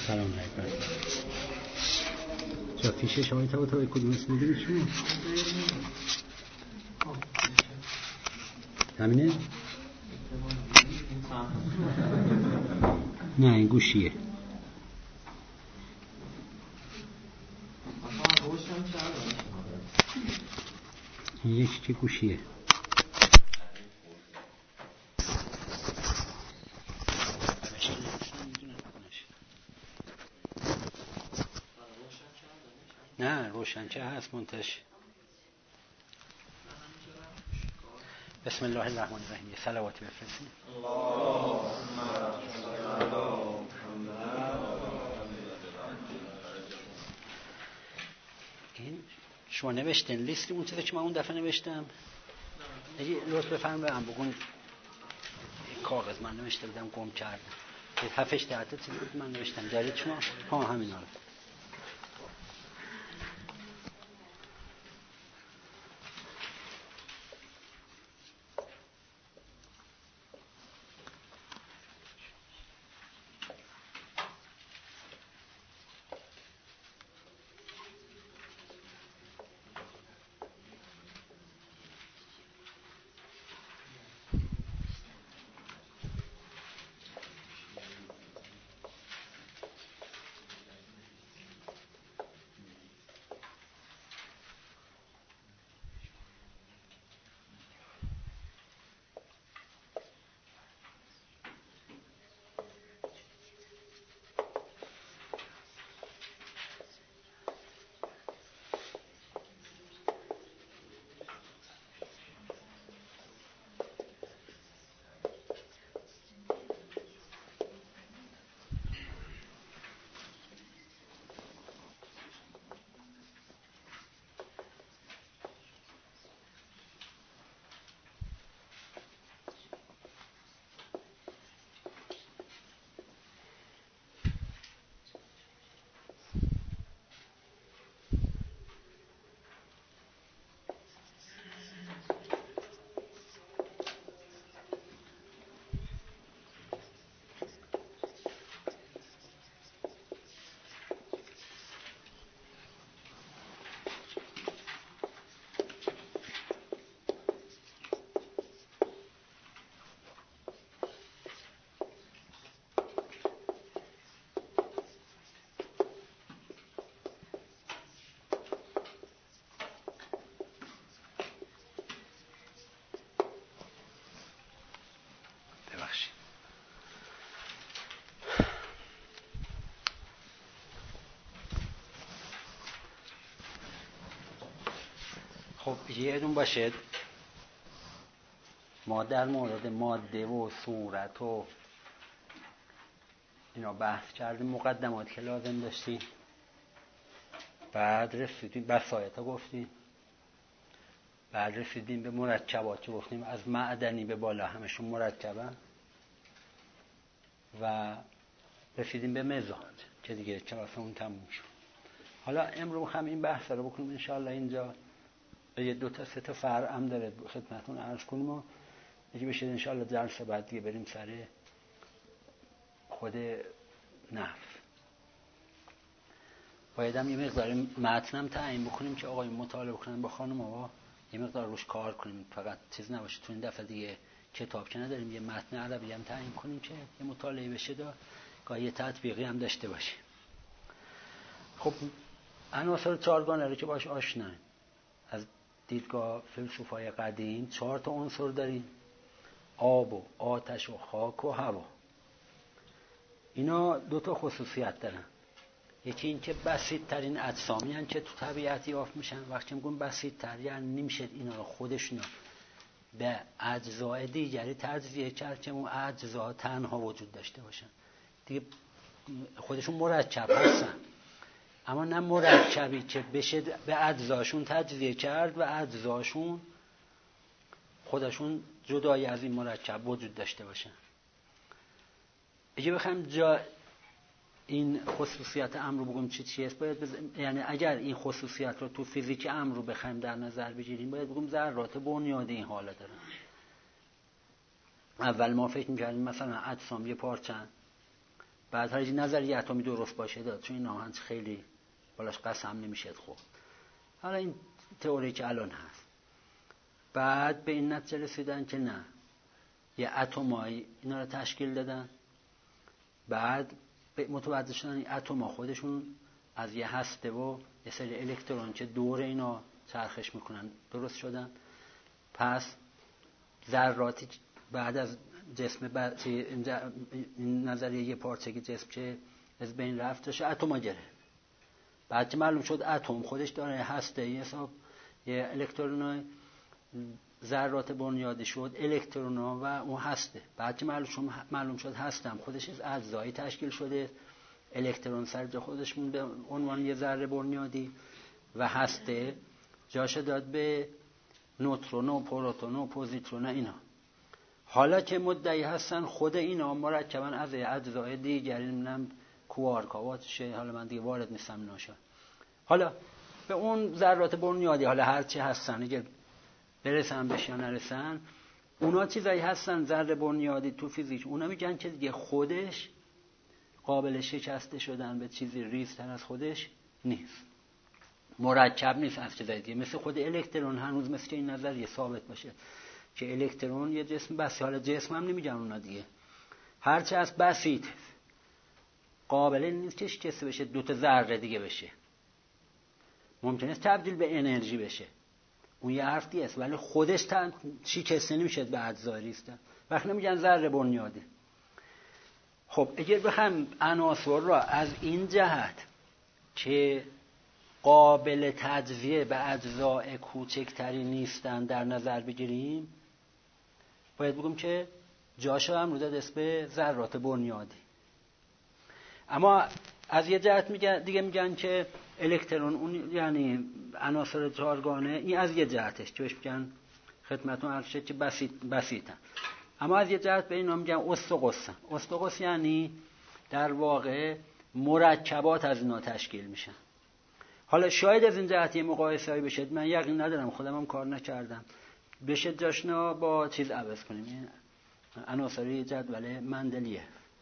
سلام علیکم. جا پیش شما تا کدوم اسم میدونی شما؟ همینه؟ نه این گوشیه. این یکی که گوشیه. نه روشنچه هست منتش. بسم الله الرحمن الرحیم. صلواتی بفرستید. این شما نوشتن لیستی اون چیزی که من اون دفعه نوشتم؟ اگه لطف بفرمایید بگون کاغذ من نوشته بودم گم کردم. 7 8 تا چیزی بود من نوشتم. دارید شما؟ همینا رو. خب یادتون باشه ما در مورد ماده و صورت و اینا بحث کردیم، مقدمات که لازم داشتیم، بعد رسیدیم بسایطا گفتیم، بعد رسیدیم به مرکبات که گفتیم از معدنی به بالا همشون مرکبن و رسیدیم به مزاج که دیگه کلاسمون تموم شد. حالا امروز هم این بحث رو بکنیم انشاءالله. اینجا یه 2 تا 3 تا فرع هم داره خدمتتون عرض کنیم و اگه بشه انشاءالله درس بعد دیگه بریم سر خود نفس. باید هم یه مقدار متنم تعیین بکنیم که آقای مطالعه بکنن با خانم ها، یه مقدار روش کار کنیم، فقط چیز نباشه تو این دفعه دیگه کتاب که نداریم یه متن عربی هم تعیین کنیم که یه مطالعه بشه دا گاهی تطبیقی هم داشته باشه. خب عناصر چهارگانه رو که باش آشنا از دیدگاه فیلسوفای قدیم 4 تا عنصر داریم: آب و آتش و خاک و هوا. اینا 2 تا خصوصیت دارن. یکی این که بسیط‌ترین اجسامی هستند که تو طبیعت یافت میشن. وقتی میگم بسیط‌تر یعنی نمیشه اینا رو خودشون به اجزای دیگری تجزیه کرد که اون اجزا تنها وجود داشته باشن. دیگه خودشون مرکب هستن، اما نه مرکبی که بشه به اجزاشون تجزیه کرد و اجزاشون خودشون جدای از این مرکب وجود داشته باشن. اگه بخوایم جا این خصوصیت امر رو بگیم چی است، یعنی اگر این خصوصیت رو تو فیزیک امر رو بخوایم در نظر بگیریم باید بگیم ذرات بنیادی این حالت دارن. اول ما فکر می‌کردیم مثلا اجسام یه پارچن، بعد هر نظریه اتمی درست باشه داد، چون این ناهنج خیلی بالاش قسم نمیشه خب. حالا این تئوری که الان هست، بعد به این نتیجه رسیدن که نه، یه اتمای اینا رو تشکیل دادن، بعد متوجه شدن این اتم‌ها خودشون از یه هسته و یه سری الکترون که دور اینا چرخش میکنن درست شدن. پس ذراتی بعد از جسم این نظریه یه پارچگی جسم که از بین رفت داشت اتم‌ها گرفت. بعد که معلوم شد اتم خودش داره هسته یه حساب یه الکترونای ذرات بنیادی شد الکترونا و اون هسته. بعد که معلوم شد هستم خودش از اجزایی تشکیل شده، الکترون سر جا خودشون به عنوان یه ذره بنیادی و هسته جاش داد به نوترون و پروتون و پوزیترون اینا. حالا که مدعی هستن خود اینا مرکباً از اجزای دیگری، نمیدونم کوارک‌ها چه، حالا من دیگه وارد نیستم ناشا. حالا به اون ذرات بنیادی حالا هر چی هستن اگه برسن بهش یا نرسن، اونا چیزایی هستن ذره بنیادی تو فیزیک، اونا میگن که دیگه خودش قابل شکسته شدن به چیزی ریزتر از خودش نیست، مرکب نیست از چیزایی دیگه. مثل خود الکترون هنوز مثل این نظریه ثابت باشه که الکترون یه جسم بسیط، حالا جسم هم نمیگن اونا دیگه، هرچی از بسیط قابل نیست که شکسته بشه دو تا ذره دیگه بشه، ممکنه تبدیل به انرژی بشه، اون یه حرف دیگه است، ولی خودش شکسته نمیشه به اجزا ریزتر. وقتی میگن ذره بنیادی. خب اگر بخوام عناصر را از این جهت که قابل تجزیه به اجزای کوچکتری نیستن در نظر بگیریم، باید بگم که جاشو هم رو داد اسم ذرات بنیادی. اما از یه جهت دیگه میگن که الکترون اون یعنی عناصر چهارگانه، این از یه جهتش که بهش میگن خدمتتون عرض شد که بسیطن. اما از یه جهت به اینا میگن استقصن. استقص یعنی در واقع مرکبات از اینا تشکیل میشن. حالا شاید از این جهت یه مقایسه‌ای بشه، من یقین ندارم، خودم هم کار نکردم، بشه جاشنا با چیز عوض کنیم، عناصری جدول مندلیه.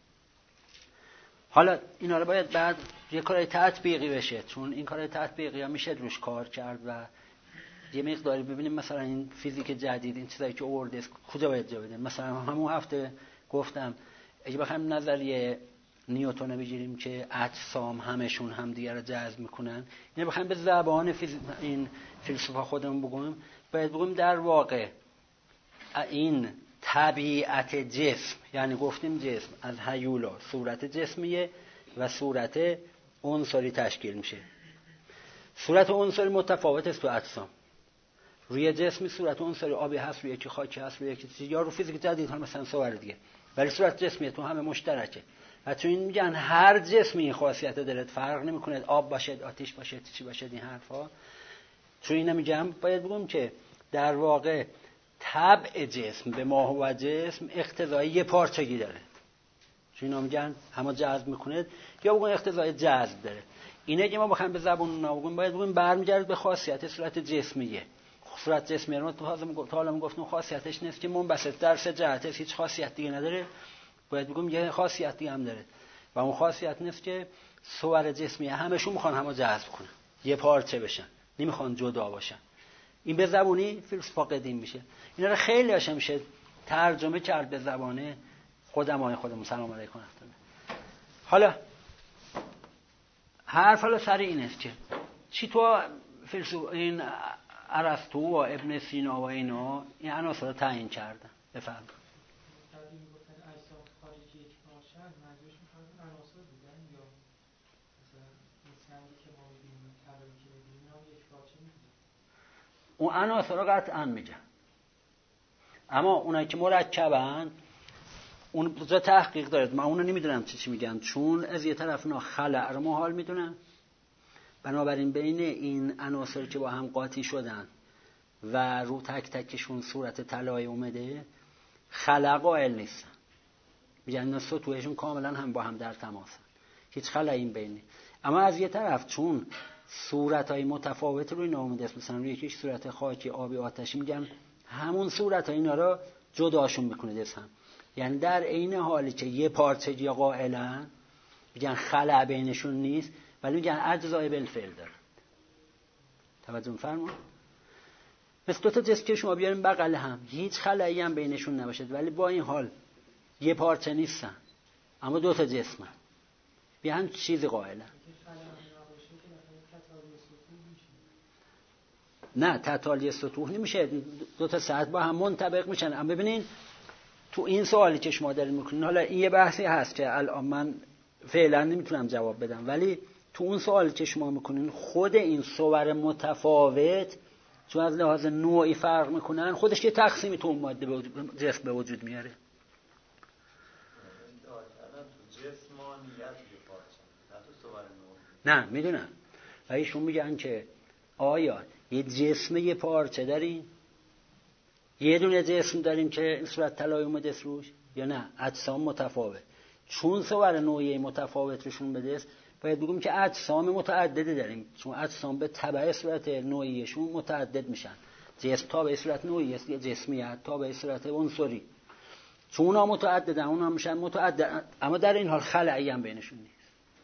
حالا اینا رو باید بعد یه کارای تطبیقی بشه، چون این کارای تطبیقی ها میشه روش کار کرد و یه مقداری ببینیم مثلا این فیزیک جدید این چیزایی که آورده کجا باید جا بدیم. مثلا همون هفته گفتم اگه بخوایم نظریه نیوتن بگیریم که اجسام همشون هم دیگه رو جذب میکنن، یعنی بخوایم به زبان این فیلسوفا خودمون بگیم، باید بگیم در واقع این طبیعت جسم، یعنی گفتیم جسم از هیولا صورت جسمیه و صورت عنصری تشکیل میشه. صورت عنصری متفاوت است تو اجسام. روی جسمی صورت عنصری آبی هست، روی یکی خاکی هست، روی یکی یا رو فیزیک جدید هم مثلا صور دیگه، ولی صورت جسمی تو همه مشترکه. و تو این میگن هر جسمی این خاصیت داره، فرق نمیکنه آب باشه، آتش باشه، چی باشه، این حرفا. تو اینا میگم باید بگم که در واقع طبع جسم به ما و جسم اقتضای یه پارچگی داره. چون اینا میگن همه جذب میکنه یا بگن اقتضای جذب داره. اینه که ما بخوایم به زبون اونا بگیم باید بگیم برمیگرده به خاصیت صورت جسمیه. صورت جسمی رو تا حالا میگفتم خاصیتش نیست که منبسط در سه جهت، هیچ خاصیت دیگه نداره. باید بگیم یه خاصیت دیگه هم داره و اون خاصیت نیست که صور جسمی همشون میخوان همو جذب کنن، یه پارچه بشن، نمیخوان جدا باشن. این به زبونی فیلسوفا قدیم میشه. اینا رو خیلی هاش میشه ترجمه کرد به زبان خودمون. سلام علیکم. حالا حرف حالا سر این است که چی تو فیلسوف این ارسطو و ابن سینا و اینا این عناصر رو تعیین کردن. بفرمایید. اون عناصر رو قطعا میگن، اما اونایی که مرکبن اون جا تحقیق داره. من اونو نمیدونم چی میگن، چون از یه طرف اینا خلع رو محال میدونن، بنابراین بین این عناصر که با هم قاطی شدن و رو تک تکشون صورت طلای اومده خلع قائل نیستن، میگن اینا سطوحشون کاملا هم با هم در تماسن، هیچ خلایی این بین. اما از یه طرف چون صورت‌های متفاوت روی اینا اومده، مثلا روی یکیش صورت خاکی، آبی، آتشی، میگن همون صورت‌ها اینا رو جداشون میکنه دست هم. یعنی در عین حالی که یه پارچگی قائلن میگن خلأ بینشون نیست، ولی میگن اجزای بالفعل دارن. توجه می‌فرمایید؟ مثل دو تا جسم که شما بیارین بغل هم، هیچ خلایی هم بینشون نباشد، ولی با این حال یه پارچه نیستن، اما دو تا جسمن، به هم چیزی قائلن. نه، تتالی سطوح نمیشه، دو تا سطح با هم منطبق میشن. اما ببینین تو این سوالی که شما دارین میکنین، حالا این یه بحثی هست که الان من فعلا نمیتونم جواب بدم، ولی تو اون سوالی که شما میکنین خود این صور متفاوت چون از لحاظ نوعی فرق میکنن، خودش یه تقسیمی تو اون ماده جسم به وجود میاره. نه میدونم، و ایشون میگن که آیا یه جسم یه پارچه داریم، یه دونه جسم داریم که این صورت طلایی اومده روش، یا نه اجسام متفاوت؟ چون صور نوعی متفاوت روشون بده باید بگیم که اجسام متعددی داریم، چون اجسام به تبع صورت نوعیشون متعدد میشن. جسم تا به صورت نوعی است، یه جسمیت تا به صورت عنصری، چون اونا متعددن اونا میشن متعدد، اما در این حال خلایی هم بینشون نیست.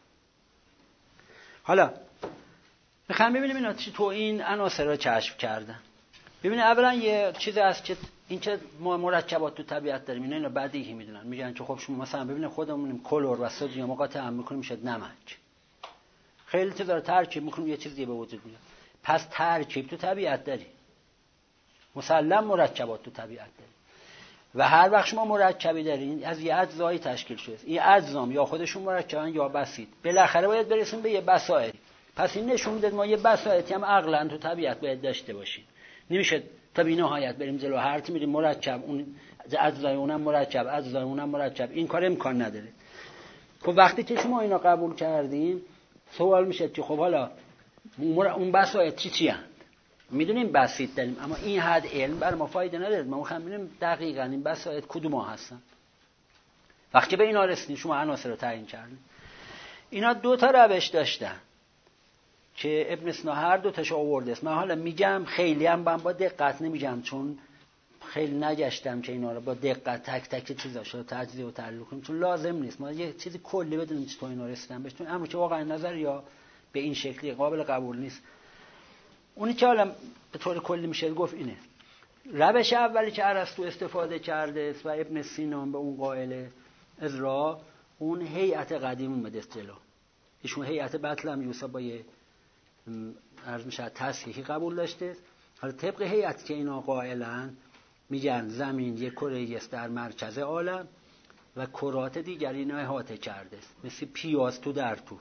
حالا میخوام ببینیم اینا چی تو این عناصر رو کشف کردن. ببینید اولا یه چیزی هست که این که ما مرکبات تو طبیعت داریم، اینا بدیهی میدونن، میگن که خب شما مثلا ببینید خودمونیم کلور و سدیم قاطع هم میکنیم میشه نمک، خیلی چیزا رو ترکیب میکنیم یه چیزی به وجود میاد. پس ترکیب تو طبیعت داریم، مسلم مرکبات تو طبیعت داریم، و هر وقت شما مرکبی دارین از یه اجزایی تشکیل شده، این اجزام یا خودشون مرکبن یا بسیط، بالاخره باید برسیم به یه بساط. پس این نشون میده ما یه بساطی هم عقلاً تو طبیعت باید داشته باشیم. نمیشه تا بی نهایت بریم جلو، هر کی میریم مرکب، اون اجزای اونم مرکب، اجزای اونم مرکب، این کار امکان نداره. خب وقتی که شما اینا قبول کردین، سوال میشه که خب حالا اون بساط چی هست؟ میدونیم بسیط داریم، اما این حد علم بر ما فایده نداره. ما میخوایم ببینیم دقیقاً این بساط کدوم هستن. وقتی به اینا رسیدین شما عناصر رو تعیین کردین. اینا دو تا روش داشتن که ابن سینا هر دو تاشو آورده است. من حالا میگم خیلی هم با دقت نمیگم، چون خیلی نگشتم که اینا رو با دقت تک تک چیزاشو رو تجزیه و تحلیل کنیم، چون لازم نیست. ما یه چیزی کلی بدونیم چطور اینا رسیدن بهش، چون امر که واقعا نظر یا به این شکلی قابل قبول نیست. اونی که حالا به طور کلی میشه گفت اینه: روش اولی که ارسطو استفاده کرده و ابن سینا به اون قائل ازرا، اون هیئت قدیم اومده است جلو. ایشون هیئت بطلم یوسف با یه عرض میشه تصحیحی قبول داشته. حالا طبق هیئتی که اینا قائلن میگن زمین یک کره است در مرکز عالم و کرات دیگری اینا احاطه کرده است، مثل پیاز تو در تو.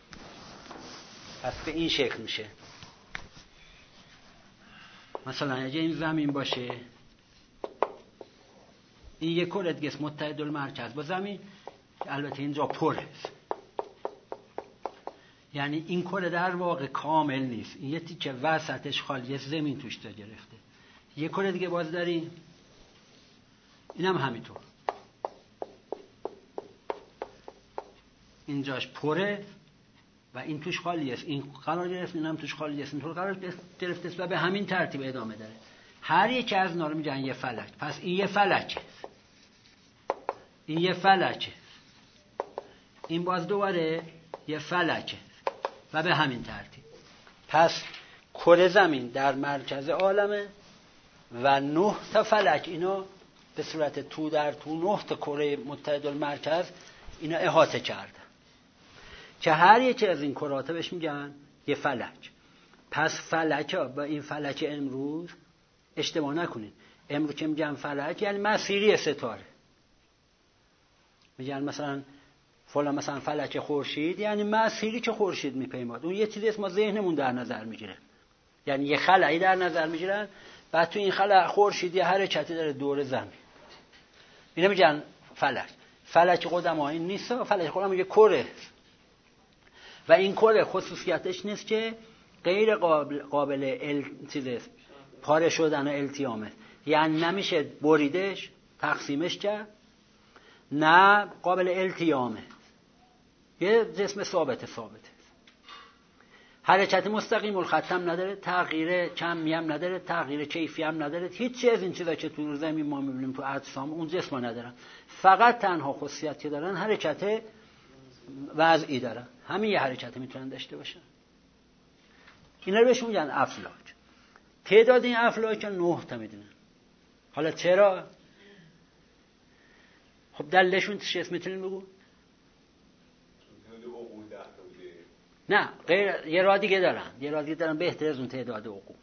پس به این شکل میشه. مثلا اگه این زمین باشه، این یک کره دیگه است متحد المرکز با زمین، البته اینجا پره، یعنی این کره در واقع کامل نیست، این یه تیکه وسطش خالیه، زمین توش تا گرفته. یه کره دیگه باز داریم، اینم همینطور، اینجاش پره و این توش خالیه است، این قرار گرفت، اینم توش خالیه است، اینطور قرار گرفته است و به همین ترتیب ادامه داره. هر یک از اینا رو میگن یه فلک. پس این یه فلکه، این یه فلکه، این باز دوباره یه فلکه و به همین ترتیب. پس کره زمین در مرکز عالمه و 9 تا فلک اینا به صورت تو در تو 9 تا کره متحد المرکز اینا احاطه کرده، که هر یکی از این کرات بهش میگن یه فلک. پس فلک ها با این فلک امروز اشتباه نکنید، امروز که میگن فلک یعنی مسیری ستاره. میگن مثلا فلان مثلا فلک خورشید یعنی مسیری که خورشید میپیماد. اون یه چیزی است ما ذهنمون در نظر میگیره، یعنی یه خلایی در نظر میگیرن، بعد تو این خلا خورشید یه حرکتی داره دور زمین، اینا میگن فلک. فلک قدما این نیست، فلک قدما یه کره و این کره خصوصیتش نیست که غیر قابل پاره شدن و التیامه، یعنی نمیشه بریدش تقسیمش کرد، نه قابل التیامه، یه جسم ثابته، حرکت مستقیم الخط هم نداره، تغییر کمی هم نداره، تغییر کیفی هم نداره، هیچ چیز از این چیزا که تو زمین ما میبینیم تو اجسام اون جسم ندارن، فقط تنها خاصیت که دارن حرکت وضعی دارن، همین یه حرکت میتونن داشته باشن. اینا رو بهشون میگن افلاک. تعداد این افلاک 9 تا میدونن. حالا چرا؟ خب دلیلشون چیه میتونین بگو؟ نه غیر، یه راه دیگه دارن بهتر از اون تعداد عقول.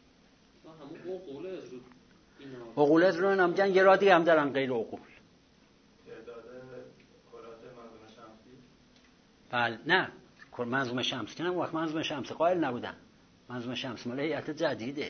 عقول از رو نمیگن، یه راه دیگه هم دارن غیر عقول. تعداد کلات منظومه شمسی؟ بله نه، منظومه شمسی که وقت منظومه شمسی قائل نبودن. منظومه شمسی مال هیئت جدیده.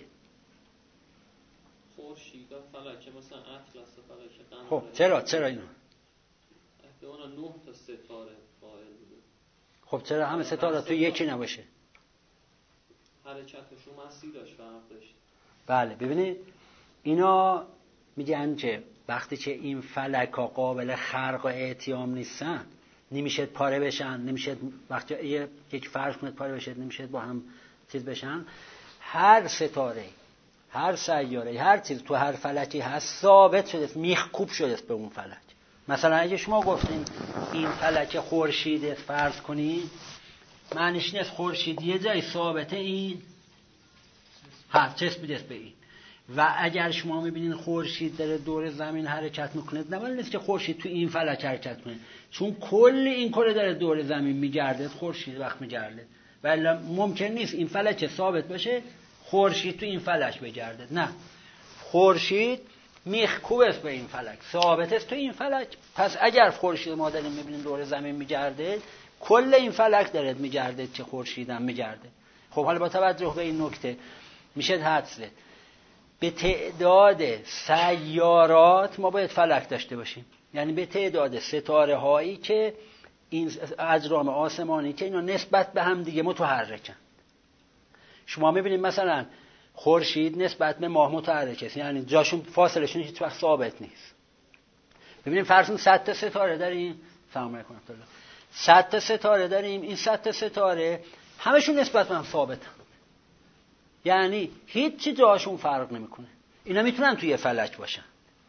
خورشید فلکه مثلا اطلس فلکه خب قمر. چرا اینا؟ به اون 9 تا ستاره قائل بوده. خب چرا همه ستاره تو یکی نباشه؟ حرکتشون مسیرش فرق داشت. بله ببینید اینا میگن که وقتی که این فلک‌ها قابل خرق و اعتیام نیستن، نمیشه پاره بشن، نمیشه وقتی یک فرض کنید پاره بشه نمیشه با هم چیز بشن. هر ستاره، هر سیاره، هر چیز تو هر فلکی هست ثابت شده، میخکوب شده به اون فلک. مثلا اگه شما گفتین این فلک خورشید فرض کنید، معنیش نیست خورشید یه جای ثابته، این چسبیده به این. و اگر شما میبینین خورشید داره دور زمین حرکت میکنه، نباید نیست که خورشید تو این فلک حرکت کنه، چون کل این کره داره دور زمین میگرده، خورشید وقت میگرده. ولی ممکن نیست این فلک ثابت باشه خورشید تو این فلک بگرده. نه، خورشید میخکوب است به این فلک، ثابت است تو این فلک. پس اگر خورشید ما داریم میبینیم دور زمین میگرده، کل این فلک داره میگرده که خورشید هم میگرده. خب حالا با توجه به این نکته میشه حدس زد به تعداد سیارات ما باید فلک داشته باشیم، یعنی به تعداد ستاره هایی که این اجرام آسمانی که اینا نسبت به هم دیگه متحرکن. شما میبینید مثلا خورشید نسبت به ماه متحرک است، یعنی جاشون فاصلشون هیچ وقت ثابت نیست. ببینیم فرض کن 100 تا ستاره داریم، سلام علیکم 100 تا ستاره داریم، این 100 تا ستاره همشون نسبت به هم ثابتن، یعنی هیچی جاشون فرق نمیکنه. اینا میتونن توی فلک باشن،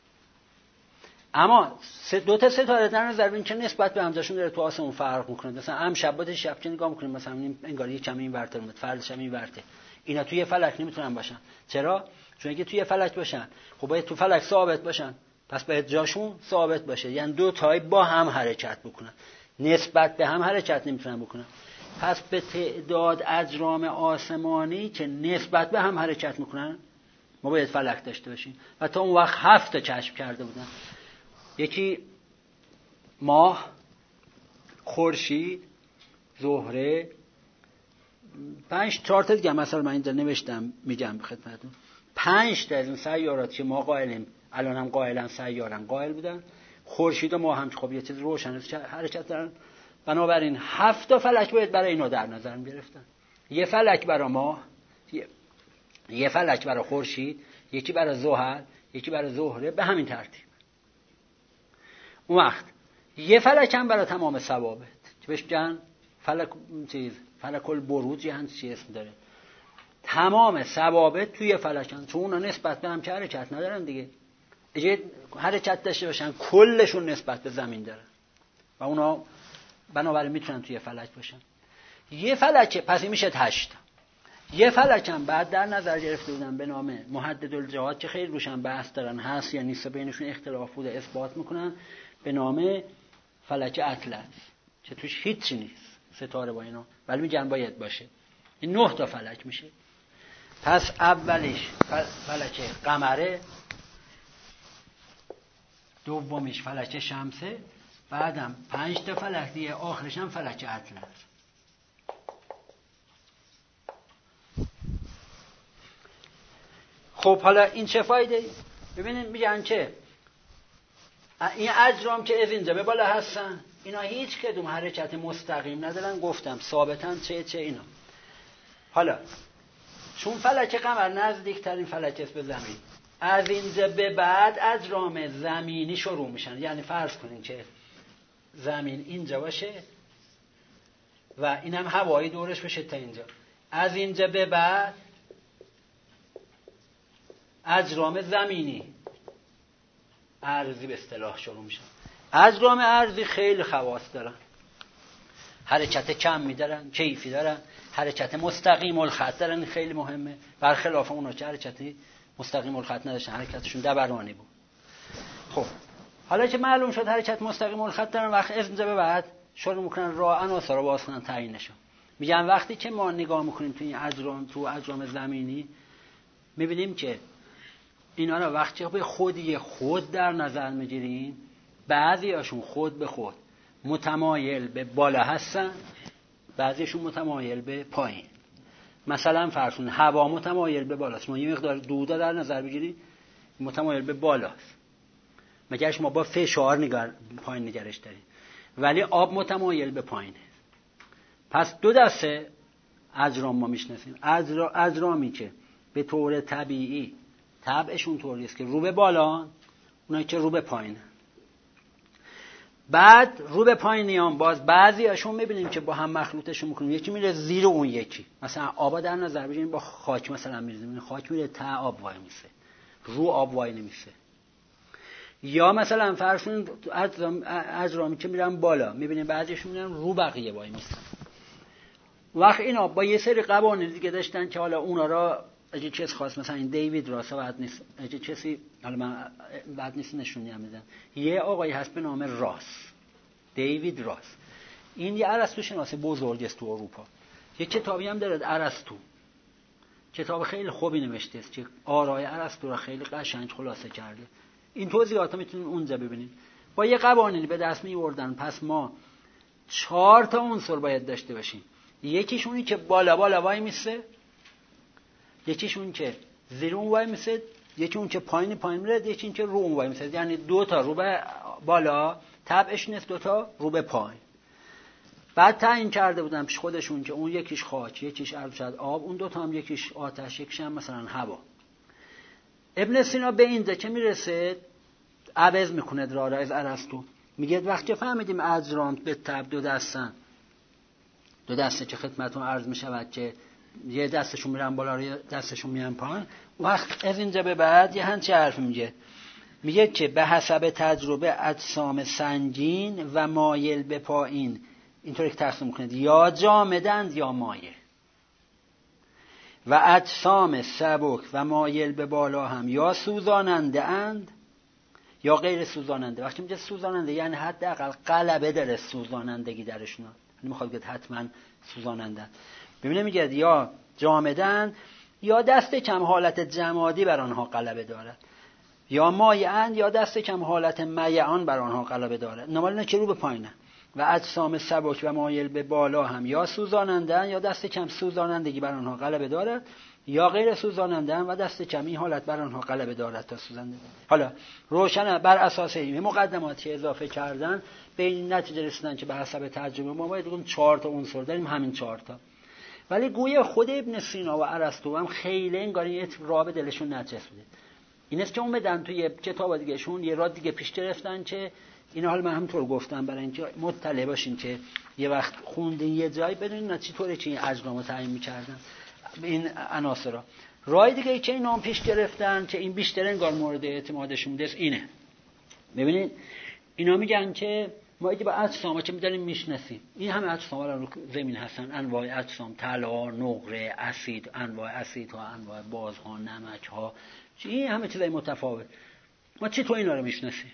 اما دو تا ستاره در نظر ببین که نسبت به هم جاشون داره تو آسمون فرق میکنه. مثلا امشب بعد شب که نگاه میکنیم مثلا انگار یه کمی این ورتر اومد، فردش هم این ورته. اینا توی فلک نمیتونن باشن. چرا؟ چون اگه توی فلک باشن خب باید تو فلک ثابت باشن، پس باید جاشون ثابت باشه، یعنی دو تایی با هم حرکت بکنن، نسبت به هم حرکت نمیتونن بکنن. پس به تعداد اجرام آسمانی که نسبت به هم حرکت میکنن ما باید فلک داشته باشیم. و تا اون وقت 7 تا کشف کرده بودن، یکی ماه، خورشید، زهره، 4 تا دیگه مثلا من اینجا نوشتم میگم به خدمتتون. 5 تا از این سیارات که ما قائلیم الان هم قائلن سیارن قائل بودن، خورشید و ماه هم خب یه چیز روشن حرکت دارن. بنابراین 7 تا فلک باید برای اینا در نظر گرفتن. یه فلک برای ماه، یه فلک برای خورشید، یکی برای زحل، یکی برای زهره، به همین ترتیب. اون وقت یه فلک هم برای تمام ثوابت که بهش میگن فلک البروج، یه چی اسم داره. تمام ثوابت توی فلکن، چون اونا نسبت به هم که حرکت ندارن دیگه. اگه حرکت داشته باشن کلشون نسبت به زمین دارن و اونا بنابراین میتونن توی فلک باشن. یه فلک پس این میشه 8. یه فلک هم بعد در نظر گرفته بودن به نام محدد الجهات که خیلی روشن بحث دارن، هست یا نیست، بینشون اختلاف بوده، اثبات میکنن، به نام فلک اطلس که توش هیچی نیست ستاره با اینا، ولی میگن باید باشه. این 9 تا فلک میشه. پس اولیش فلک قمره، دومیش فلک شمسه، بعدم 5 تا فلک دیگه، آخرش هم فلک اطلس. خب حالا این چه فایده؟ ببینید میگن که این اجرام که از اینجا به بالا هستن اینا هیچ کدوم حرکت مستقیم ندارن، گفتم ثابتن چه اینا. حالا چون فلک قمر نزدیکترین فلک است به زمین، از اینجا به بعد اجرام زمینی شروع میشن. یعنی فرض کنین که زمین اینجا باشه و اینم هوایی دورش بشه تا اینجا، از اینجا به بعد اجرام زمینی ارضی به اصطلاح شروع میشن. اجرام ارضی خیلی خواص دارن. حرکت کمی دارن، کیفی دارن، حرکت مستقیم الخط دارن، خیلی مهمه. برخلاف اونا که حرکتی مستقیم الخط نداشتن، حرکتشون دبرانی بود. خب حالا که معلوم شد حرکت مستقیم الخط دارن، وقت از اینجا به بعد شروع میکنن راه عناصر رو باز کنن، تعیینشون. میگن وقتی که ما نگاه میکنیم تو این اجرام زمینی، میبینیم که اینا رو وقتی به خودی خود در نظر میگیریم، بعضیاشون خود به خود متمایل به بالا هستن، بعضیشون متمایل به پایین. مثلا فرض کن هوا متمایل به بالاست، ما یه مقدار دودا در نظر بگیریم متمایل به بالاست، مگرش ما با فشار پایین نگرش داریم، ولی آب متمایل به پایینه. پس دو دسته اجرام ما میشناسیم. اجرامی که به طور طبیعی طبعشون طوری است که رو به بالا، اونایی که رو به پایینه. بعد رو به پایینیان باز بعضیاشون میبینیم که با هم مخلوطشون میکنیم، یکی میره زیر اون یکی. مثلا آب در نظر بگیریم با خاک مثلا میریزیم، خاک میره ته آب وای میسه، رو آب وای نمیسه. یا مثلا فرض کن اجرامی که میرن بالا، میبینیم بعضیشون میرن رو بقیه وای میسن. وقت اینا با یه سری قوانین دیگه داشتن که حالا اونا را اگه چیز خاص، مثلا این دیوید راس بعد نیست، اگه چیزی حالا من بعد نیست نشونی هم میدم. یه آقایی هست به نام راس، دیوید راس. این یه ارسطو شناس بزرگی است تو اروپا. یه کتابی هم داره ارسطو، کتاب خیلی خوبی نوشته است که آرای ارسطو را خیلی قشنگ خلاصه کرده. این توضیحات میتونید اونجا ببینید. با یه قوانینی به دست میوردن. پس ما 4 تا عنصر باید داشته باشیم. یکیش اونی که بالا وای میسه، یکیش اون که زیر اون وای میسه، یکی اون که پایین میره، یکی این که رو اون وای میسه. یعنی 2 تا رو به بالا طبعش نیست، 2 تا رو به پایین. بعد تعیین کرده بودن پیش خودشون که اون یکیش خاک، یکیش ارشد آب، اون 2 تا هم یکیش آتش، یکیش هم مثلا هوا. ابن سینا به اینجا که میرسه عوض میکنه راه از ارسطو. میگه وقتی فهمیدیم اجرام به تبع دو دسته که خدمتتون عرض میشود که یه دستشون میرن بالا، یه دستشون میرن پایین، وقت از اینجا به بعد یه همچه حرف میگه که به حسب تجربه اجسام سنگین و مایل به پایین اینطوری که تقسیم میکنید، یا جامدند یا مایل، و اجسام سبک و مایل به بالا هم یا سوزاننده اند یا غیر سوزاننده. وقتی میگه سوزاننده یعنی حداقل غلبه داره سوزانندگی درشون، نمیخواد بگه حتما سوزاننده. ببینه میگه یا جامدن یا دست کم حالت جمادی بر آنها غلبه دارد، یا مایعن یا دست کم حالت میعان بر آنها غلبه دارد. نمالینا که رو به پایینه. و اجسام سبک و مایل به بالا هم یا سوزانندن یا دست کم سوزانندگی بر آنها غلبه دارد، یا غیر سوزانندن و دست کم این حالت بر آنها غلبه دارد تا سوزنده. حالا روشن بر اساس این مقدماتی اضافه کردن به این نتیجه رسیدن که به حسب تجربه ما باید بگیم 4 تا عنصر داریم، همین 4 تا. ولی گویا خود ابن سینا و ارسطو هم خیلی انگار یه راه به دلشون نچسبیده. این است که اومدن توی کتاب دیگهشون یه راه دیگه پیش گرفتن که اینا حال من همونطور گفتم برای اینکه مطلع باشین که یه وقت خوندین یه جایی بدونین چطوره که این اجرامو تعیین می‌کردن این عناصرها. راه دیگه که اینا هم پیش گرفتن که این بیشتر انگار مورد اعتمادشون است اینه. ببینید اینا میگن که ما اگه با اجساما که می‌داریم میشناسیم، این همه اجسام رو زمین هستن، انواع اجسام، طلا، نقره، اسید، انواع اسیدها، انواع بازها، نمک‌ها، این همه چیزای متفاوت. ما چطور اینا رو میشناسیم؟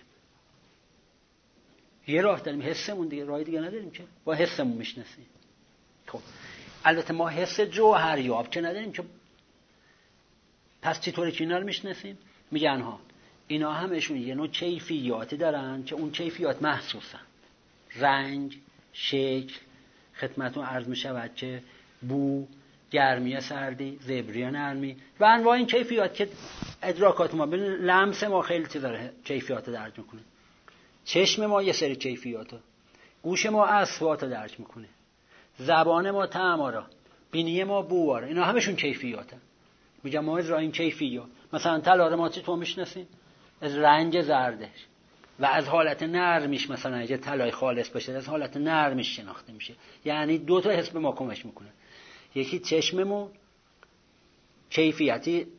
یه راه داریم، حسمون دیگه، راه دیگه نداریم که با حسمون میشناسیم. خب البته ما حس جوهریاب که نداریم که، پس چطوری که اینا رو میشناسیم؟ میگن ها اینا همشون یه نوع کیفیاتی دارن که اون کیفیات محسوسن. رنگ، شکل، خدمتتون عرض میشود که بو، گرمی، سردی، زبری، نرمی و انواع این کیفیات که ادراکات ما، لمس ما خیلی چیزا کیفیات درک میکنه. چشم ما یه سری کیفیاته، گوش ما اصوات درک میکنه، زبان ما طعما را، بینی ما بو را، اینا همشون کیفیاته. میگم ما از این کیفیات مثلا طلا رو ما چطور میشناسیم؟ از رنگ زردش و از حالت نرمیش. مثلا اگه طلای خالص باشه از حالت نرمیش شناخته میشه. یعنی 2 تا حس به ما کمک میکنه. یکی چشممون کیفیتی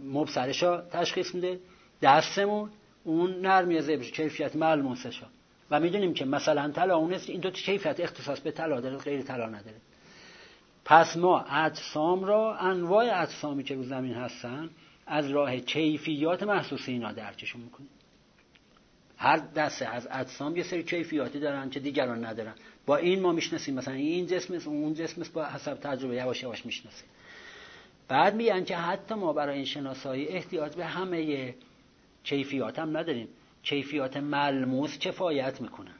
مبصرشو تشخیص میده، دستمون اون نرمی زبر کیفیت ملموسشو، و میدونیم که مثلا طلا اون است، این دو تا کیفیت اختصاص به طلا داره، غیر طلا نداره. پس ما اجسام را، انواع اجسامی که رو زمین هستن، از راه کیفیات محسوس اینا درکشون میکنیم. هر دسته از اجسام یه سری کیفیاتی دارن که دیگران ندارن. با این ما میشناسیم مثلا این جسم است، اون جسم است، با حسب تجربه یواش یواش میشناسیم. بعد میگن که حتی ما برای این شناسایی احتیاج به همه کیفیات هم نداریم. کیفیات ملموس کفایت میکنن.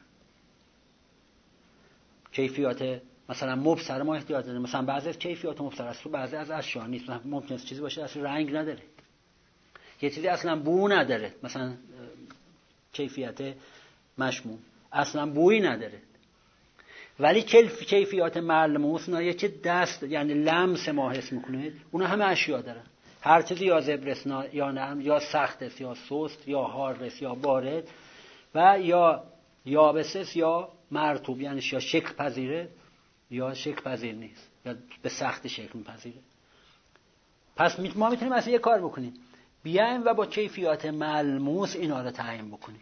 کیفیات مثلا مبصر ما احتیاج داریم. مثلا بعضی از کیفیات مبصر است، بعضی از اشیا نیست. مثلا ممکنه چیزی باشه اصلا رنگ نداره، یه چیزی اصلا بو نداره، مثلا کیفیت مشموم اصلا بویی نداره. ولی کیفیات ملموس نه که دست یعنی لمس ما حس میکنید، اونا همه اشیا دارن. هر چیزی یا زبرست یا نرم یا سخت است یا سست یا حار است یا بارد و یا یابس است یا مرطوب، یعنی یا شکل پذیره یا شکل پذیر نیست یا به سخت شکل پذیره. پس ما میتونیم اصلا یه کار بکنیم، بیایم و با کیفیات ملموس اینا رو تعیین بکنیم.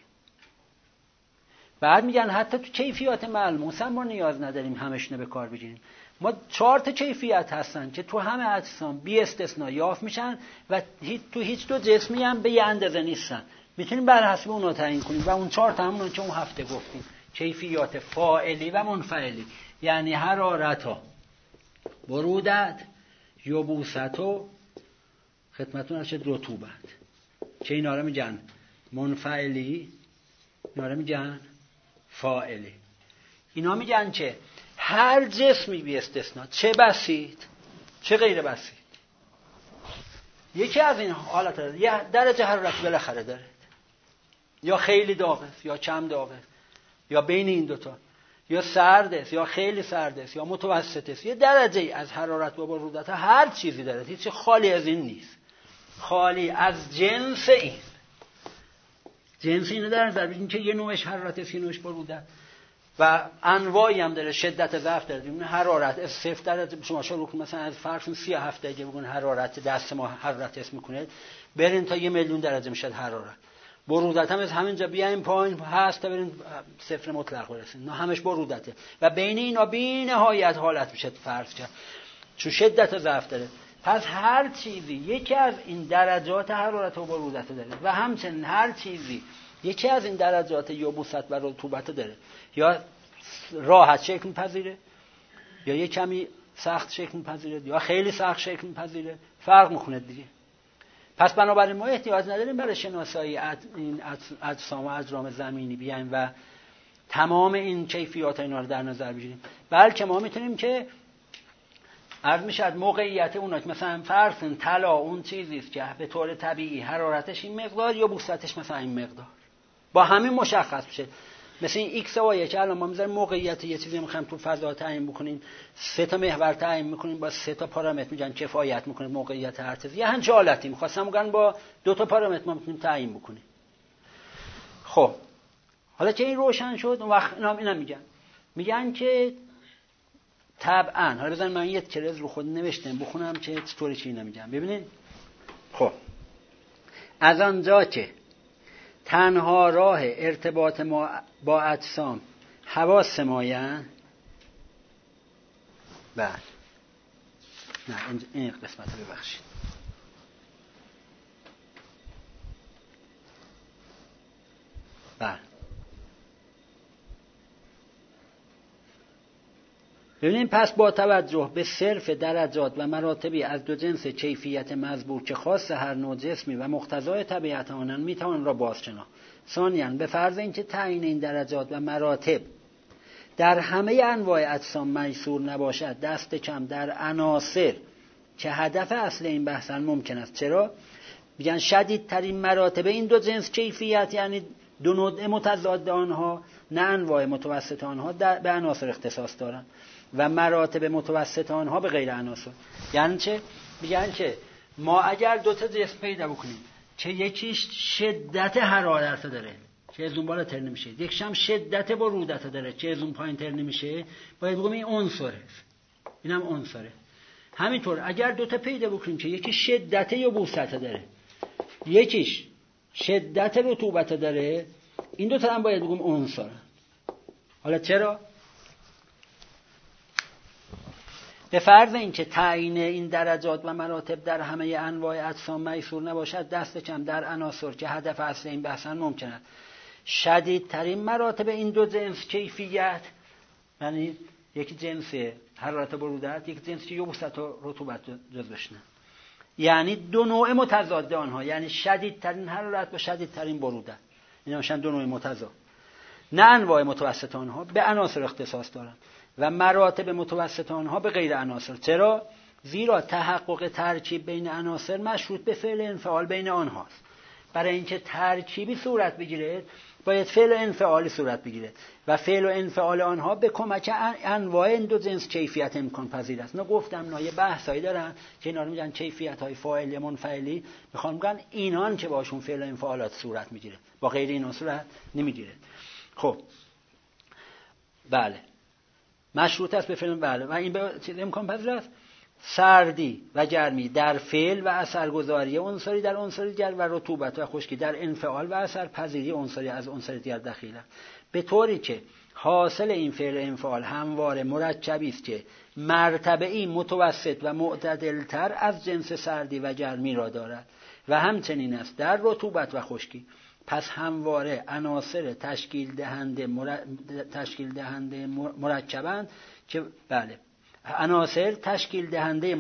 بعد میگن حتی تو کیفیات ملموس هم ما نیاز نداریم همشونه به کار بگیریم. ما 4 تا کیفیت هستن که تو همه اجسام بی استثناء یافت میشن و تو هیچ دو جسمی هم به یه اندازه نیستن. میتونیم بر حسب اونها تعیین کنیم و اون 4 تا همون که اون هفته گفتیم، کیفیات فاعلی و منفعلی، یعنی حرارت ها، برودت، یبوست و خدمتتون ارشد رطوبت، که اینا رو میگن منفعلی، اینا رو میگن فاعلی. اینا میگن که هر جسمی بی استثناء، چه بسیط چه غیر بسیط، یکی از این حالت داره، یه درجه حرارت بالاخره داره، یا خیلی داغ است یا کم داغ است یا بین این دوتا، یا سرد است یا خیلی سرد است یا متوسط است، یه درجه از حرارت و برودت هر چیزی داره، هیچ خالی از این نیست، خالی از جنس این. جنس اینو در نظر بگیریم که یه نوعش حرارت است، یه نوعش برودت و انواعی هم داره، شدت ضعف داره. این حرارت از 0 درجه شما شروع کنید مثلا از فرض 37 درجه بگون حرارت دست ما حرارت اسم میکنید، برین تا 1,000,000 درجه میشه حرارت. برودت هم از همینجا بیایم پایین هست تا برین 0 مطلق برسید، نه همش برودته و بین اینا بی نهایت حالت میشه فرض کرد چون شدت ضعف داره. پس هر چیزی یکی از این درجات حرارت و برودت داره و همچنین هر چیزی یکی از این درجات یبوست و رطوبت داره، یا راحت شکل می‌پذیره یا یه کمی سخت شکل می‌پذیره یا خیلی سخت شکل می‌پذیره، فرق می‌کنه دیگه. پس بنابراین ما احتیاج نداریم برای شناسایی این اجسام و اجرام زمینی بیایم و تمام این کیفیات اینا رو در نظر بگیریم، بلکه ما میتونیم که عرض میشد موقعیت اونا که مثلا فرض کن طلا اون چیزی است که به طور طبیعی حرارتش این مقدار یا یبوستش مثلا این مقدار، با همین مشخص میشه. مثل این ایکس و وای که الان ما میذاریم موقعیت یه چیزی میخوایم تو فضا تعیین بکنیم، 3 تا محور تعیین میکنیم با 3 تا پارامتر میگن کفایت میکنه موقعیت هر چیزی. یه همچین حالتی میخواستم بگم با 2 تا پارامتر ما میتونیم تعیین بکنیم. خب حالا که این روشن شد، اون وقت اینا میگن که طبعا، حالا بزنید من یه کرز رو خود نوشتم بخونم که چطوری چی نمیگم. ببینید خب از آنجا که تنها راه ارتباط ما با اجسام حواس مایند، نه این قسمت رو ببخشید، ببینیم پس با توجه به صرف درجات و مراتبی از دو جنس کیفیت مذکور که خاص هر نوع جسمی و مقتضای طبیعت آنان میتوان را بازشناخت. ثانیاً به فرض اینکه تعیین این درجات و مراتب در همه انواع اجسام میسور نباشد، دست کم در عناصر که هدف اصل این بحث ممکن است. چرا؟ میگن شدیدترین مراتب این دو جنس کیفیت یعنی دو نوع متضاد آنها نه انواع متوسط آنها به عناصر اختصاص دارند و مراتب متوسط آنها به غیر عناصر. یعنی چه؟ میگن که ما اگر دو تا جسم پیدا بکنیم که یکیش شدت حرارت داره که از اون بالاتر نمیشه، یکیش هم شدت برودت داره که از اون پایینتر نمیشه، باید بگیم این عنصره، اینم عنصره. همینطور اگر دو تا پیدا بکنیم که یکی شدت یبوست داره یکیش شدت رطوبت داره، این دو تا هم باید بگیم عنصره. حالا چرا؟ به فرض اینکه تعیین این درجات و مراتب در همه انواع اجسام میسور نباشد، دست کم در عناصر که هدف اصل این بحثن ممکن است شدیدترین مراتب این دو جنس کیفیت، یعنی یکی جنس حرارت برودت، یک جنس که یبوست و رطوبت جزوش نه، یعنی دو نوع متضاد آنها، یعنی شدیدترین حرارت و شدیدترین برودت، اینا میشن دو نوع متضاد. نه انواع متوسط آنها به عناصر اختصاص دارند و مراتب متوسط آنها به غیر عناصر. چرا؟ زیرا تحقق ترکیب بین عناصر مشروط به فعل انفعال بین آنهاست. برای اینکه ترکیبی صورت بگیره باید فعل و انفعالی صورت بگیره و فعل و انفعال آنها به کمک انواع این دو جنس کیفیت امکان پذیر است. نه گفتم نه یه بحثایی دارن که اینا رو میگن کیفیت های فاعلی منفعلی، میخوان میگن اینان که باشون فعل و انفعالات صورت میگیره، با غیر اینا صورت نمیگیره. خب بله مشروط است به فعل، بله، و این به چیز امکان پذیر است. سردی و گرمی در فعل و اثرگذاری عنصری در عنصر دیگر و رطوبت و خشکی در انفعال و اثرپذیری عنصری از عنصر دیگر دخیل است، به طوری که حاصل این فعل انفعال همواره مرکبی است که مرتبه‌ای متوسط و معتدلتر از جنس سردی و گرمی را دارد و همچنین است در رطوبت و خشکی. پس همواره عناصر تشکیل دهنده مرکبند که بله عناصر تشکیل دهنده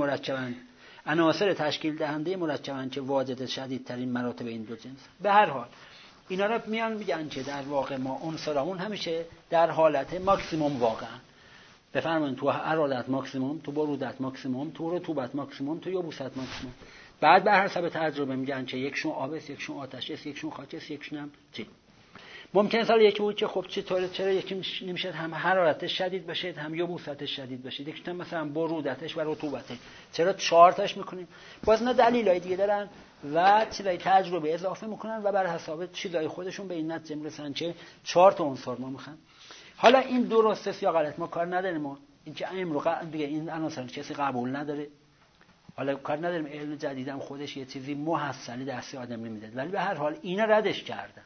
مرکبند که واجد شدیدترین مراتب این دو جنس. به هر حال اینا را میان میگن که در واقع ما عنصرامون همیشه در حالت ماکسیموم واقعا. بفرمایید تو حرارت ماکسیموم، تو برودت ماکسیموم، تو رطوبت ماکسیموم، تو یبوست ماکسیموم. بعد بر حسب تجربه میگن که یکشون آب است، یکشون آتش است، یکشون خاک است، یکشون هم چی. ممکنه سال یکی بود که خب چرا یکی نمیشه هم حرارتش شدید باشه هم یبوستش شدید باشه، یکی هم مثلا برودتش و رطوبتش، چرا 4 تاش میکنیم؟ باز نه دلایل دیگه دارن و چیزای تجربه اضافه میکنن و بر حساب چیزای خودشون به این نتیجه میرسن که 4 تا عنصر ما میخوان. حالا این درسته یا غلط ما کار نداریم، ما این که امروز دیگه این عناصر کسی قبول نداره، حالا کار نداریم، علم جدیدم خودش یه چیزی محصلی دست آدم نمیده، ولی به هر حال اینا ردش کردن.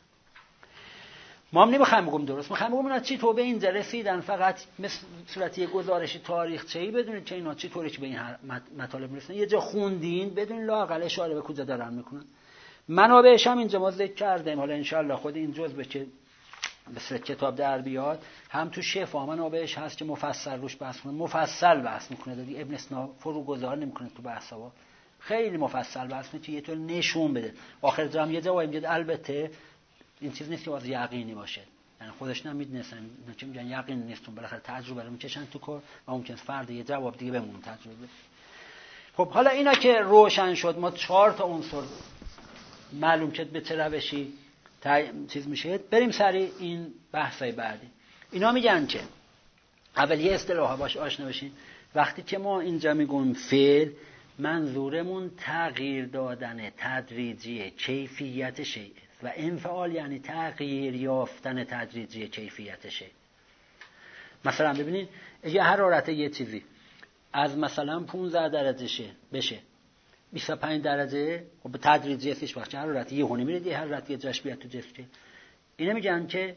ما هم نمیخوایم بگم درست، میخوایم بگم اینا چی تو به اینجا رسیدن، فقط مثل صورت یه گزارش تاریخچه‌ای بدونید که اینا چی طوری که به این مطالب میرسن. یه جا خوندین بدون لااقل اشاره به کجا دارن میکنن. منابعش هم اینجا ما ذکر کردیم، حالا انشالله خود این جزء که مثل کتاب در بیاد هم تو شفا منابعش هست که مفصل روش بحث کنه، مفصل بحث میکنه، دادی ابن سینا فروگذار نمیکنه تو بحثا، خیلی مفصل بحث میکنه که یه طور نشون بده. آخر جام یه جایی میگه البته این چیز نیست که واسه یقینی باشه، یعنی خودش نمیدونستن چه میگن یقین نیستون، بالاخره تجربه رو میکشن تو کار و ممکن فرد یه جواب دیگه بمونه تجربه. خب حالا اینا که روشن شد، ما 4 تا عنصر معلوم شد به چه روشی چیز میشه، بریم سری این بحثای بعدی. اینا میگن که اول یه اصطلاح باش آشنا بشین. وقتی که ما اینجا میگیم فعل، منظورمون تغییر دادن تدریجی کیفیت شیء و انفعال یعنی تغییر یافتن تدریجی کیفیت شیء. مثلا ببینید اگه حرارت یه چیزی از مثلا 15 درجه بشه 25 درجه، خب به تدریجی هستش، وقتی حرارت یه هونی میره یه حرارت یه جاش بیاد تو جسم، اینا میگن که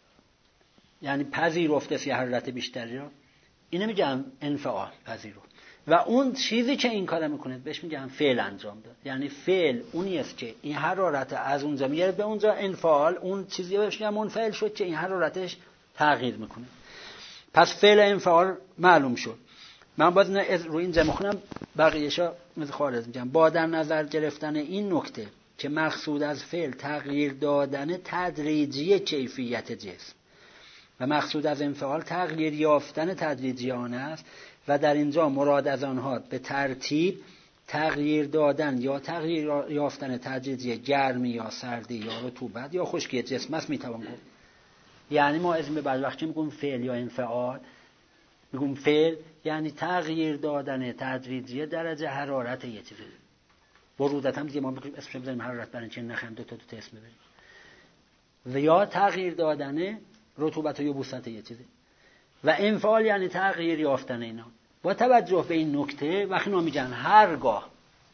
یعنی پذیرفته سی حرارت بیشتری رو، اینا میگن انفعال پذیرفت. و اون چیزی که این کارو میکنه بهش میگن فعل انجام داد. یعنی فعل اونی است که این حرارت از اونجا میاره به اونجا، انفعال اون چیزی بهش میگن منفعل شد که این حرارتش تغییر میکنه. پس فعل انفعال معلوم شد. من باز روی اینجا میخونم بقیه‌شا مثل خارج میگم. با در نظر گرفتن این نکته که مقصود از فعل تغییر دادن تدریجی کیفیت جسم و مقصود از انفعال تغییر یافتن تدریجی آن است و در اینجا مراد از آنها به ترتیب تغییر دادن یا تغییر یافتن تدریجی گرمی یا سردی یا رطوبت یا خشکی جسم است میتوان گفت. یعنی ما اسم بعد وقتی میگیم فعل یا انفعال، میگیم فعل یعنی تغییر دادن تدریجی درجه حرارت یه چیزی. برودت هم دیگه ما اسمش بزنیم حرارت، برای چه نخیم دو تا اسم ببریم. و یا تغییر دادن رطوبت و یبوست یه چیزی. و انفعال یعنی تغییر یافتن اینا. با توجه به این نکته وقتی ما میگن هرگاه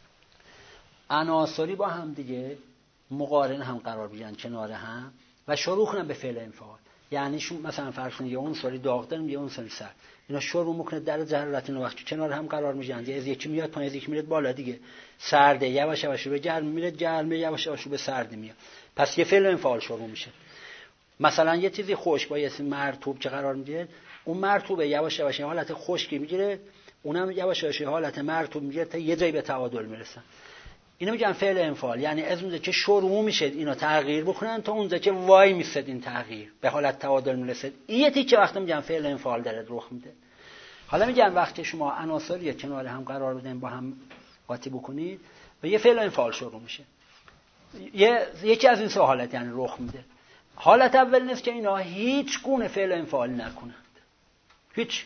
عناصری با هم دیگه مقارن هم قرار بگیرن کنار هم و شروع کنن به فعل انفعال، یعنی مثلا فرض کنید یه عنصری داغ داریم یه عنصری سرد، اینا شروع میکنه درجه حرارت اینا وقتی کنار هم قرار میگیرن از یکی میاد پایین از یکی میاد بالا دیگه، سرده یواش یواش به گرم میره، گرمه یواش یواش به سرد میاد، پس یه فعل و انفعال شروع میشه. مثلا یه چیزی خشک با یه مرطوب که قرار میگیره، اون مرطوبه یواش یواش حالت خشکی میگیره، اونم یواش یواش حالت مرطوب میگیره تا یه جایی به تعادل میرسن. اینا میگن فعل انفعال، یعنی از اونجا که شروع میشه اینا تغییر بکنن تا اونجا که وای میسد این تغییر به حالت تعادل میرسه. این یه تیکه وقتی میگن فعل انفعال داره رخ میده. حالا میگن وقتی شما عناصر کنار هم قرار بدین با هم قاطی بکنید و یه فعل انفعال شروع میشه، یکی از این سه حالت یعنی رخ میده. حالت اول نیست که اینا هیچ گونه فعل انفعال نکنند، هیچ.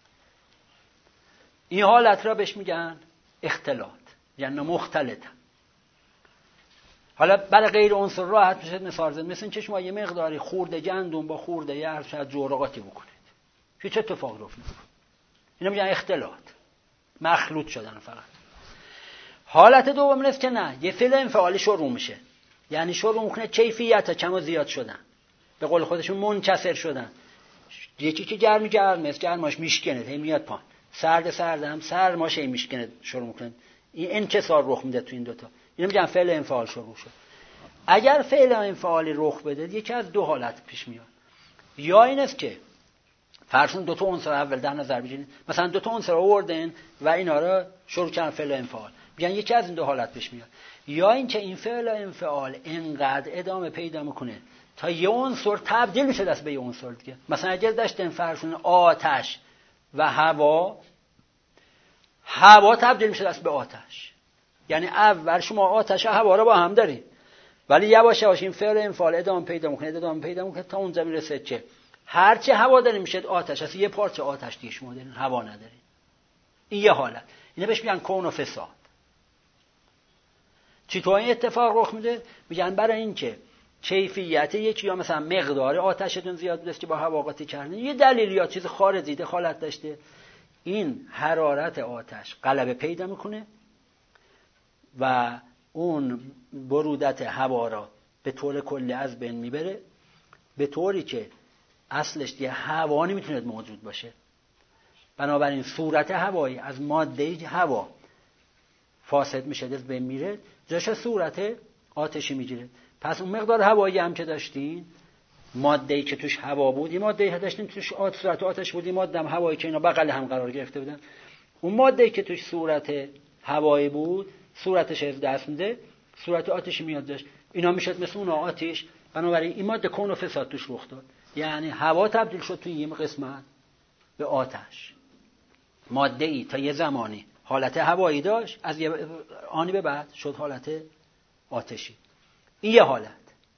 این حالت را بهش میگن اختلاط، یعنی مختلطن. حالا برای غیر عنصر راحت میشه مثال زد، مثل اینکه شما یه مقداری خورده گندم با خورده یرش از جوراقاتی بکنید، هیچ اتفاق رخ نمیکنه. اینا میگن اختلاط، مخلوط شدن فقط. حالت دوم نیست که نه، یه فعل انفعالی شروع میشه، یعنی شروع میکنه کیفیت کم و زیاد شدن، به قول خودشون منکسر شدن. یکی که گرماش میشکنه هی میاد پایین، سرد هم سرماش هی میشکنه شروع میکنه، این انکسار رخ میده تو این دوتا. اینا میگن فعل انفعال شروع شد. اگر فعل انفعالی رخ بده یکی از دو حالت پیش میاد، یا این است که فرض کن دو تا عنصر اول در نظر بگیرید، مثلا دو تا عنصر آوردن و اینا رو شروع کردن فعل انفعال، میگن یکی از این دو حالت پیش میاد. یا اینکه این فعل انفعال انقدر ادامه پیدا میکنه تا یه عنصر تبدیل میشه دست به یه عنصر دیگه. مثلا اگر داشتن فرض کن آتش و هوا تبدیل میشه دست به آتش، یعنی اول شما آتش و هوا رو با هم دارید، ولی یواش یواش این فعل انفعال ادامه پیدا میکنه تا اونجا میرسه که هرچی هوا داریم میشه آتش، اصلا یه پارچه آتش دیگه شما دارین، هوا ندارین. این یه حالت، اینا بهش میگن کون و فساد. چطور این اتفاق رخ میده؟ میگن برای اینکه کیفیت یکی یا مثلا مقدار آتشتون زیاد بوده که با هوا قاطی کردن، یه دلیل یا چیز خارجی دخالت داشته، این حرارت آتش غلبه پیدا میکنه و اون برودت هوا را به طور کلی از بین میبره، به طوری که اصلش دیگه هوا نمیتونه موجود باشه. بنابراین صورت هوایی از ماده هوا فاسد میشه، از بین میره، جاش صورت آتشی میگیره. پس اون مقدار هوایی هم که داشتین، ماده‌ای که توش هوا بود، این ماده‌ای داشتین توش صورت آتش بود، این ماده هم هوایی که اینا بغل هم قرار گرفته بودن، اون ماده‌ای که توش صورت هوایی بود صورتش از دست میده، صورت آتشی میاد داشت، اینا میشد مثل اون آتش. بنابراین این ماده کون و فساد توش رخ داد، یعنی هوا تبدیل شد توی این قسمت به آتش. ماده‌ای تا یه زمانی حالت هوایی داشت، از یه آنی به بعد شد حالت آتشی. این یه حالت.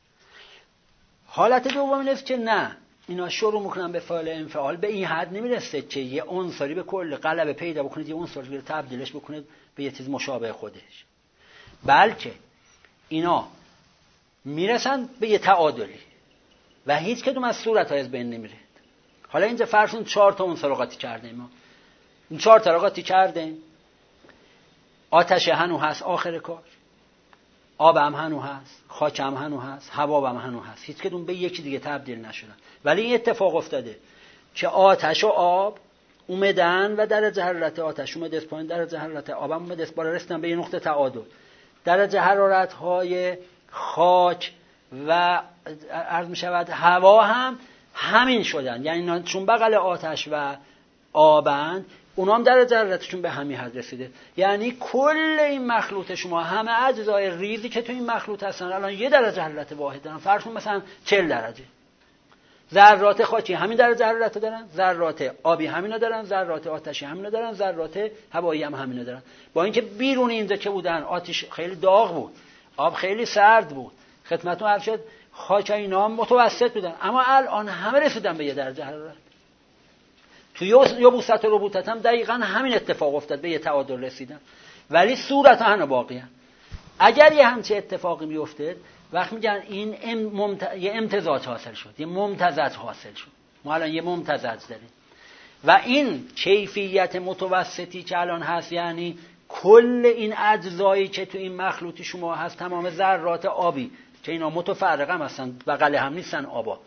حالت دوم اینه که نه، اینا شروع میکنن به فعل انفعال، به این حد نمیرسه که یه عنصری به کل غلبه پیدا بکنه، یه عنصری رو تبدیلش بکنه به یه چیز مشابه خودش، بلکه اینا میرسن به یه تعادلی و هیچ کدوم از صورت‌ها از بین نمیره. حالا اینجا فرض کن 4 تا عنصر رو قاطی کردیم، ما این 4 تا رو قاطی کردیم، آتش هنو هست آخر کار، آب هم هنو هست، خاک هم هنو هست، هوا هم هنو هست، هیچ کدوم به یکی دیگه تبدیل نشدن. ولی این اتفاق افتاده که آتش و آب اومدن و درجه حرارت آتش اومد از پایین، درجه حرارت آب هم اومد از بالا، رسیدن به یه نقطه تعادل. درجه حرارت های خاک و عرض می شود هوا هم همین شدن، یعنی چون بغل آتش و آبند، اونا هم درجه حرارتشون به همین حد رسیده. یعنی کل این مخلوط شما، همه اجزای ریزی که تو این مخلوط هستن الان یه درجه حرارت واحد دارن. فرض کن مثلا 40 درجه. ذرات خاکی همین درجه حرارت دارن، ذرات آبی همینا دارن، ذرات آتشی همینا دارن، ذرات هوایی هم همینا دارن. با اینکه بیرون اینجا که بودن آتش خیلی داغ بود، آب خیلی سرد بود، خدمتتون عرض شد خاک اینا هم متوسط بودن، اما الان همه رسیدن به یه درجه حرارت. توی یبوست و ربوست هم دقیقاً همین اتفاق افتاد، به یه تعادل رسیدن، ولی صورت ها باقی هم. اگر یه همچه اتفاقی میفته، وقت میگن این یه امتزاج حاصل شد، یه ممتزج حاصل شد. ما الان یه ممتزج داریم و این کیفیت متوسطی که الان هست، یعنی کل این اجزایی که تو این مخلوطی شما هست، تمام ذرات آبی که اینا متفرقه هستن، بغل هم نیستن آبا،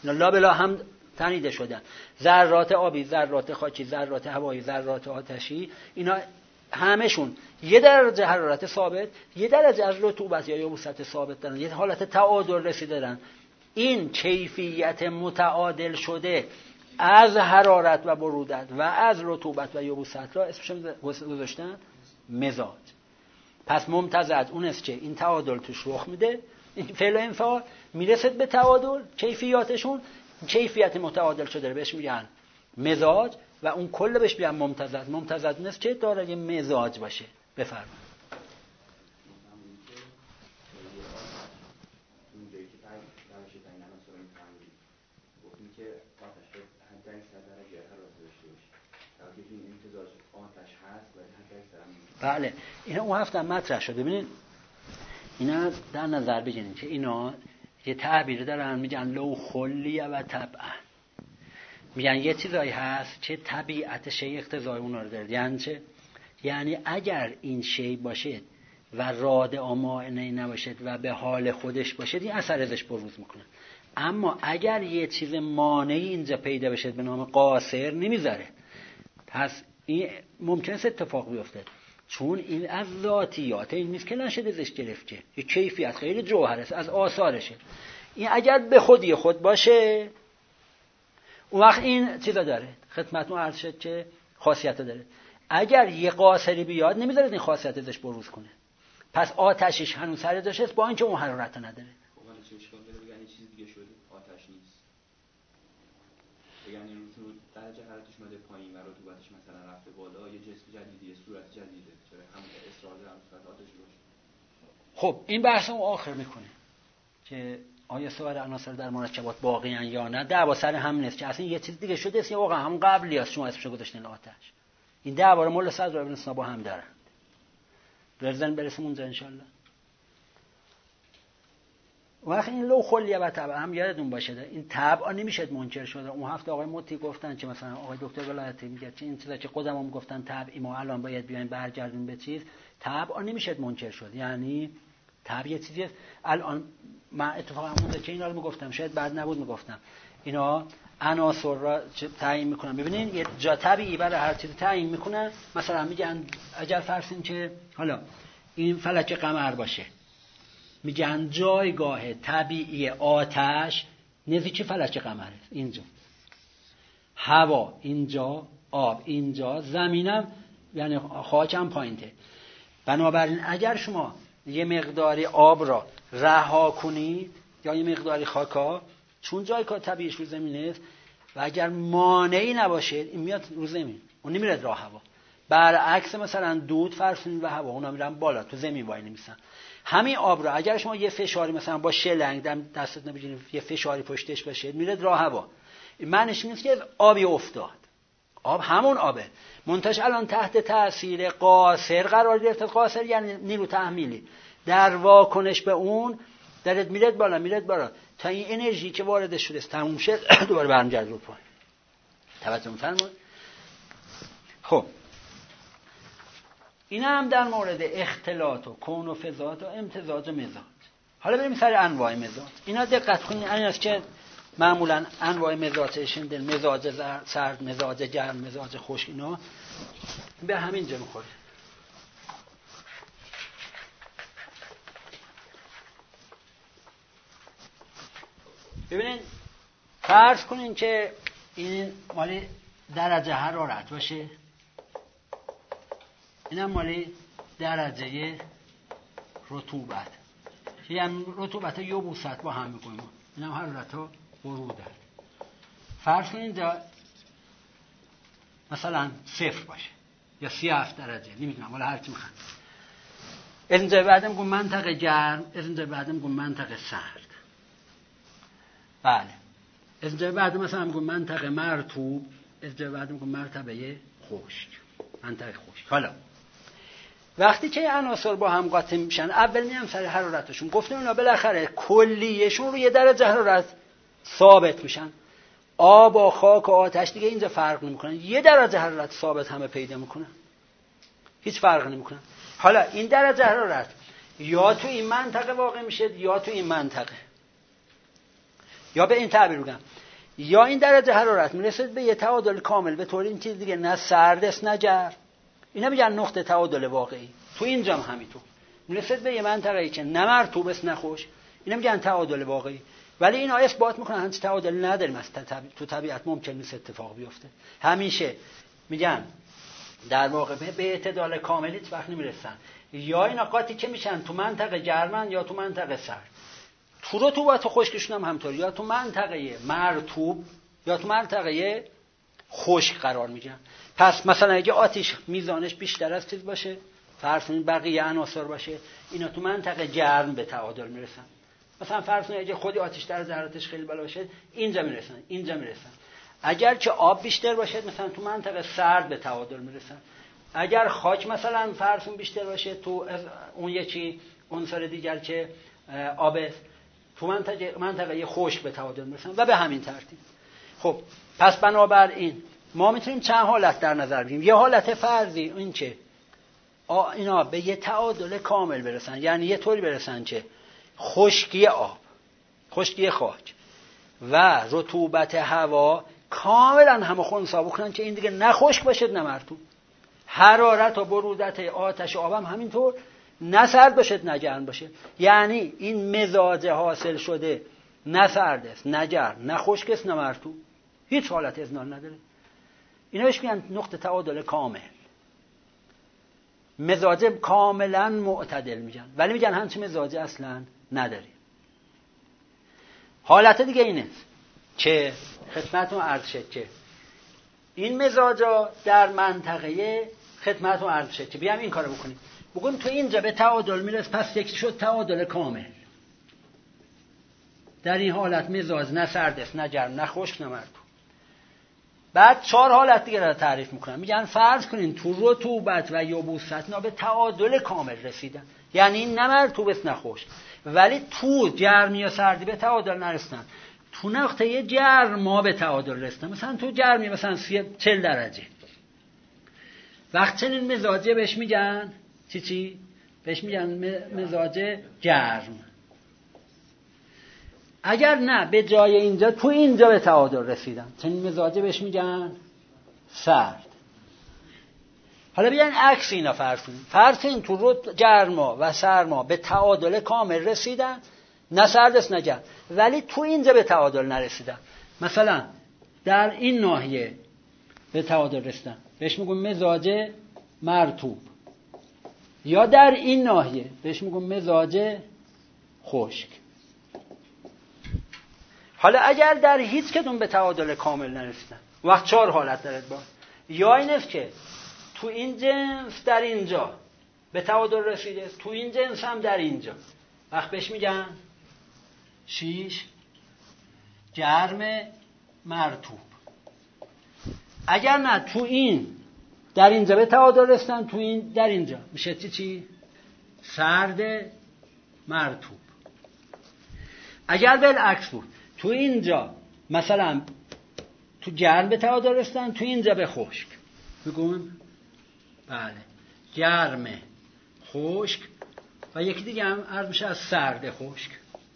اینا لابلا هم تنیده شدن. ذرات آبی، ذرات خاکی، ذرات هوایی، ذرات آتشی، اینا همشون یه درجه حرارت ثابت، یه درجه از رطوبت یا یبوست ثابت دارن، یه حالت تعادل رسیدن. این کیفیت متعادل شده از حرارت و برودت و از رطوبت و یبوست را اسمش گذاشتن مزاج. پس ممتزج اون است که این تعادل توش رخ میده، این فعل و انفعال میرسد به تعادل، کیفیاتشون کیفیت متعادل شده بهش میگن مزاج و اون کل بهش میگن ممتزج. ممتزج نیست که داره یه مزاج باشه. بفرمایید. بله اینا اون هفته مطرح شد. ببینید اینا در نظر بگیرید که اینا یه تعبیر دارن میگن لو خلیه و طبعا، میگن یه چیزایی هست که طبیعت شی اقتضای اونا رو داره. یعنی چه؟ یعنی اگر این شی باشه و راد مانعی نباشد و به حال خودش باشه این اثر ازش بروز میکنه. اما اگر یه چیز مانعی اینجا پیدا بشه به نام قاصر نمیذاره. پس این ممکنه اتفاق بیفته، چون این از ذاتیات این نیست که نشده ازش گرفت، که یه کیفیت خیلی جوهر است از آثارشه. این اگر به خودی خود باشه اون وقت این چیزا داره، خدمتتون عرض شد که خاصیت داره. اگر یه قاصری بیاد نمیذاره این خاصیت ازش بروز کنه. پس آتشش هنوز سر جاش است با اینکه اون حرارت نداره. ولی چه اشکال داره بگن یه چیز دیگه شده آتش نیست، بگن این رو درجه حرارتش اومده پایین و رطوبتش مثلا رفته بالا، یه جسم جدیدی، یه صورت جدیده، چرا همون اصرار دارن صورت آتش باشه. خب این بحث اون آخر میکنه که آیا سایر عناصر در مرکبات باقی ان یا نه. دعوا سر هم نیست که اصلا یه چیز دیگه شده است یا واقعا هم قبلی است شما اسمش گذاشتین آتش. این دعوا رو مولا صدر ابن سینا با هم دارن. برسیم اونجا ان شاء الله. وقتی این لو خلیه و طبع هم یادتون باشه این طبع نمیشه منکر شده. اون هفته آقای مطیع گفتن که مثلا آقای دکتر ولایتی میگه که این چیزا که خودمون گفتن طبعی ما الان باید بیایم برگردیم به چیز، طبع نمیشه منکر شد. یعنی طبع یه چیزی الان من اتفاقا اون که اینا رو میگفتم شاید بعد نبود میگفتم اینا عناصر را تعیین میکنن. ببینین یه جا طبیعی برای هر چیزی تعیین میکنن. مثلا میگن اگر فرض کنیم که حالا این فلک قمر باشه، میگن جایگاه طبیعی آتش نزدیک فلک قمره، اینجا هوا اینجا، آب اینجا، زمینم یعنی خاکم پایینته. بنابراین اگر شما یه مقداری آب را رها کنید یا یه مقداری خاکا، چون جایگاه طبیعیش رو زمین است و اگر مانعی نباشه این میاد رو زمین، اون نمیره راه هوا. برعکس مثلا دود فرسون و هوا اونا میرن بالا تو زمین وای نمیسن. همین آب را اگر شما یه فشاری مثلا با شلنگ دستت نبیجین یه فشاری پشتش باشه میره راه هوا. این معنیش نیست که آبی افتاد، آب همون آبه منتش الان تحت تاثیر قاصر قرار گرفت. قاصر یعنی نیرو تحمیلی، در واکنش به اون درت میرد بالا تا این انرژی که وارد شده است تموم شه دوباره برمیگرده رو پایین. توجه می‌فرمایید؟ خب این هم در مورد اختلاط و کون و فضات و امتزاج و مزاج. حالا بریم سر انواع مزاج. اینا دقت کنید این است که معمولا انواع مزاجشون در مزاج سرد، مزاج گرم، مزاج خشک، اینا به همین جا میخوره. ببینید فرض کنین که این مالی درجه حرارت باشه، اینم مالی درجه رطوبت، یعنی رطوبت یبوست با هم میکنیم، اینم حرارت و برودت. فرض کنین اینجا مثلا 0 باشه یا 37 درجه، نمیدونم ولی هر چی میخواد. اینجا بعدم میگم منطقه گرم، اینجا بعدم میگم منطقه سرد. بله اینجا بعدم مثلا میگم منطقه مرطوب، اینجا بعدم میگم مرتبه خشک، منطقه خشک. حالا وقتی که عناصر با هم قاطی میشن اول میام سر حرارتشون. گفتیم اینا بالاخره کلیشون رو یه درجه حرارت ثابت میشن. آب و خاک و آتش دیگه اینجا فرق نمیکنن، یه درجه حرارت ثابت همه پیدا میکنن، هیچ فرق نمیکنن. حالا این درجه حرارت یا تو این منطقه واقع میشه یا تو این منطقه. یا به این تعبیر بگم، یا این درجه حرارت میرسه به یه تعادل کامل به طور این چیز دیگه، نه سرد است نه گرم. اینا میگن نقطه تعادل واقعی. تو اینجا هم همینطور میرسه به یه منطقه‌ای که نه مرطوب است نه خشک. اینا میگن تعادل واقعی. ولی اینا اثبات میکنن همچین تعادل نداریم، تو طبیعت ممکن نیست اتفاق بیفته. همیشه میگن در واقع به اعتدال کاملی وقت نمیرسن، یا این نقاطی که میشن تو منطقه گرمن یا تو منطقه سرد. تو رطوبت و خشکشون هم همطور، یا تو منطقه مرطوب یا تو منطقه خشک قرار میگیرن. پس مثلا اگه آتش میزانش بیشتر از چیز باشه، فرض کنید بقیه عناصر باشه، اینا تو منطقه گرم به تعادل میرسن. مثلا فرض کنید اگه خودی آتش در ذراتش خیلی بالا باشه، اینجا میرسن. اگر که آب بیشتر باشه مثلا تو منطقه سرد به تعادل میرسن. اگر خاک مثلا فرض کنید بیشتر باشه، تو اون یکی عنصر دیگر که آب تو منطقه خشک به تعادل میرسن و به همین ترتیب. خب پس بنابراین ما میتونیم چند حالت در نظر بگیریم. یه حالت فرضی این که اینا به یه تعادل کامل برسن، یعنی یه طوری برسن که خشکی آب، خشکی خاک و رطوبت هوا کاملا همخوانسا بکنن که این دیگه نه خشک باشه نه مرطوب. حرارت و برودت آتش و آب هم همینطور، نه سرد باشه نه گرم باشه. یعنی این مزاج حاصل شده نه سرد است نه گرم نه خشک است نه مرطوب، هیچ حالت اذنان نداره. اینا بهش میگن نقطه تعادل کامل، مزاج کاملا معتدل میگن. ولی میگن همچین مزاج اصلا نداری. حالت دیگه اینه که خدمتتون عرض شد که این مزاجا در منطقه خدمتتون عرض شد که بیام این کارو بکنیم، بگیم تو اینجا به تعادل میرسه، پس یک شد تعادل کامل. در این حالت مزاج نه سرد است نه گرم نه خشک نه مرطوب. بعد 4 حالت دیگه رو تعریف میکنن. میگن فرض کنین تو رطوبت و یبوست اینا به تعادل کامل رسیدن، یعنی نه مرطوب است نه خشک، ولی تو گرمی یا سردی به تعادل نرسیدن. تو نقطه گرما به تعادل رسیدن، مثلا تو گرمی مثلا 40 درجه. وقت چنین مزاجه بهش میگن چی؟ بهش میگن مزاج گرم. اگر نه به جای اینجا تو اینجا به تعادل رسیدن، چنین مزاجه بهش میگن سرد. حالا بیان عکس اینا فرض کنیم تو گرما و سرما به تعادل کامل رسیدن، نه سرد است نه گرم، ولی تو اینجا به تعادل نرسیدن. مثلا در این ناحیه به تعادل رسیدن، بهش میگم مزاج مرطوب، یا در این ناحیه بهش میگم مزاج خشک. حالا اگر در هیچ کدوم به تعادل کامل نرسیدن، وقت 4 حالت داره با، یا این است که تو این جنس در اینجا به تعادل رسیده، تو این جنس هم در اینجا، وقت بهش میگن 6 گرم مرطوب. اگر نه تو این در اینجا به تعادل رسیدن، تو این در اینجا میشه چی؟ سرد مرطوب. اگر بالعکس بود، تو اینجا مثلا تو گرم به تعادل رسیدن، تو اینجا به خشک، بگون بله گرم خشک، و یکی دیگه هم عرض میشه از سرد خشک.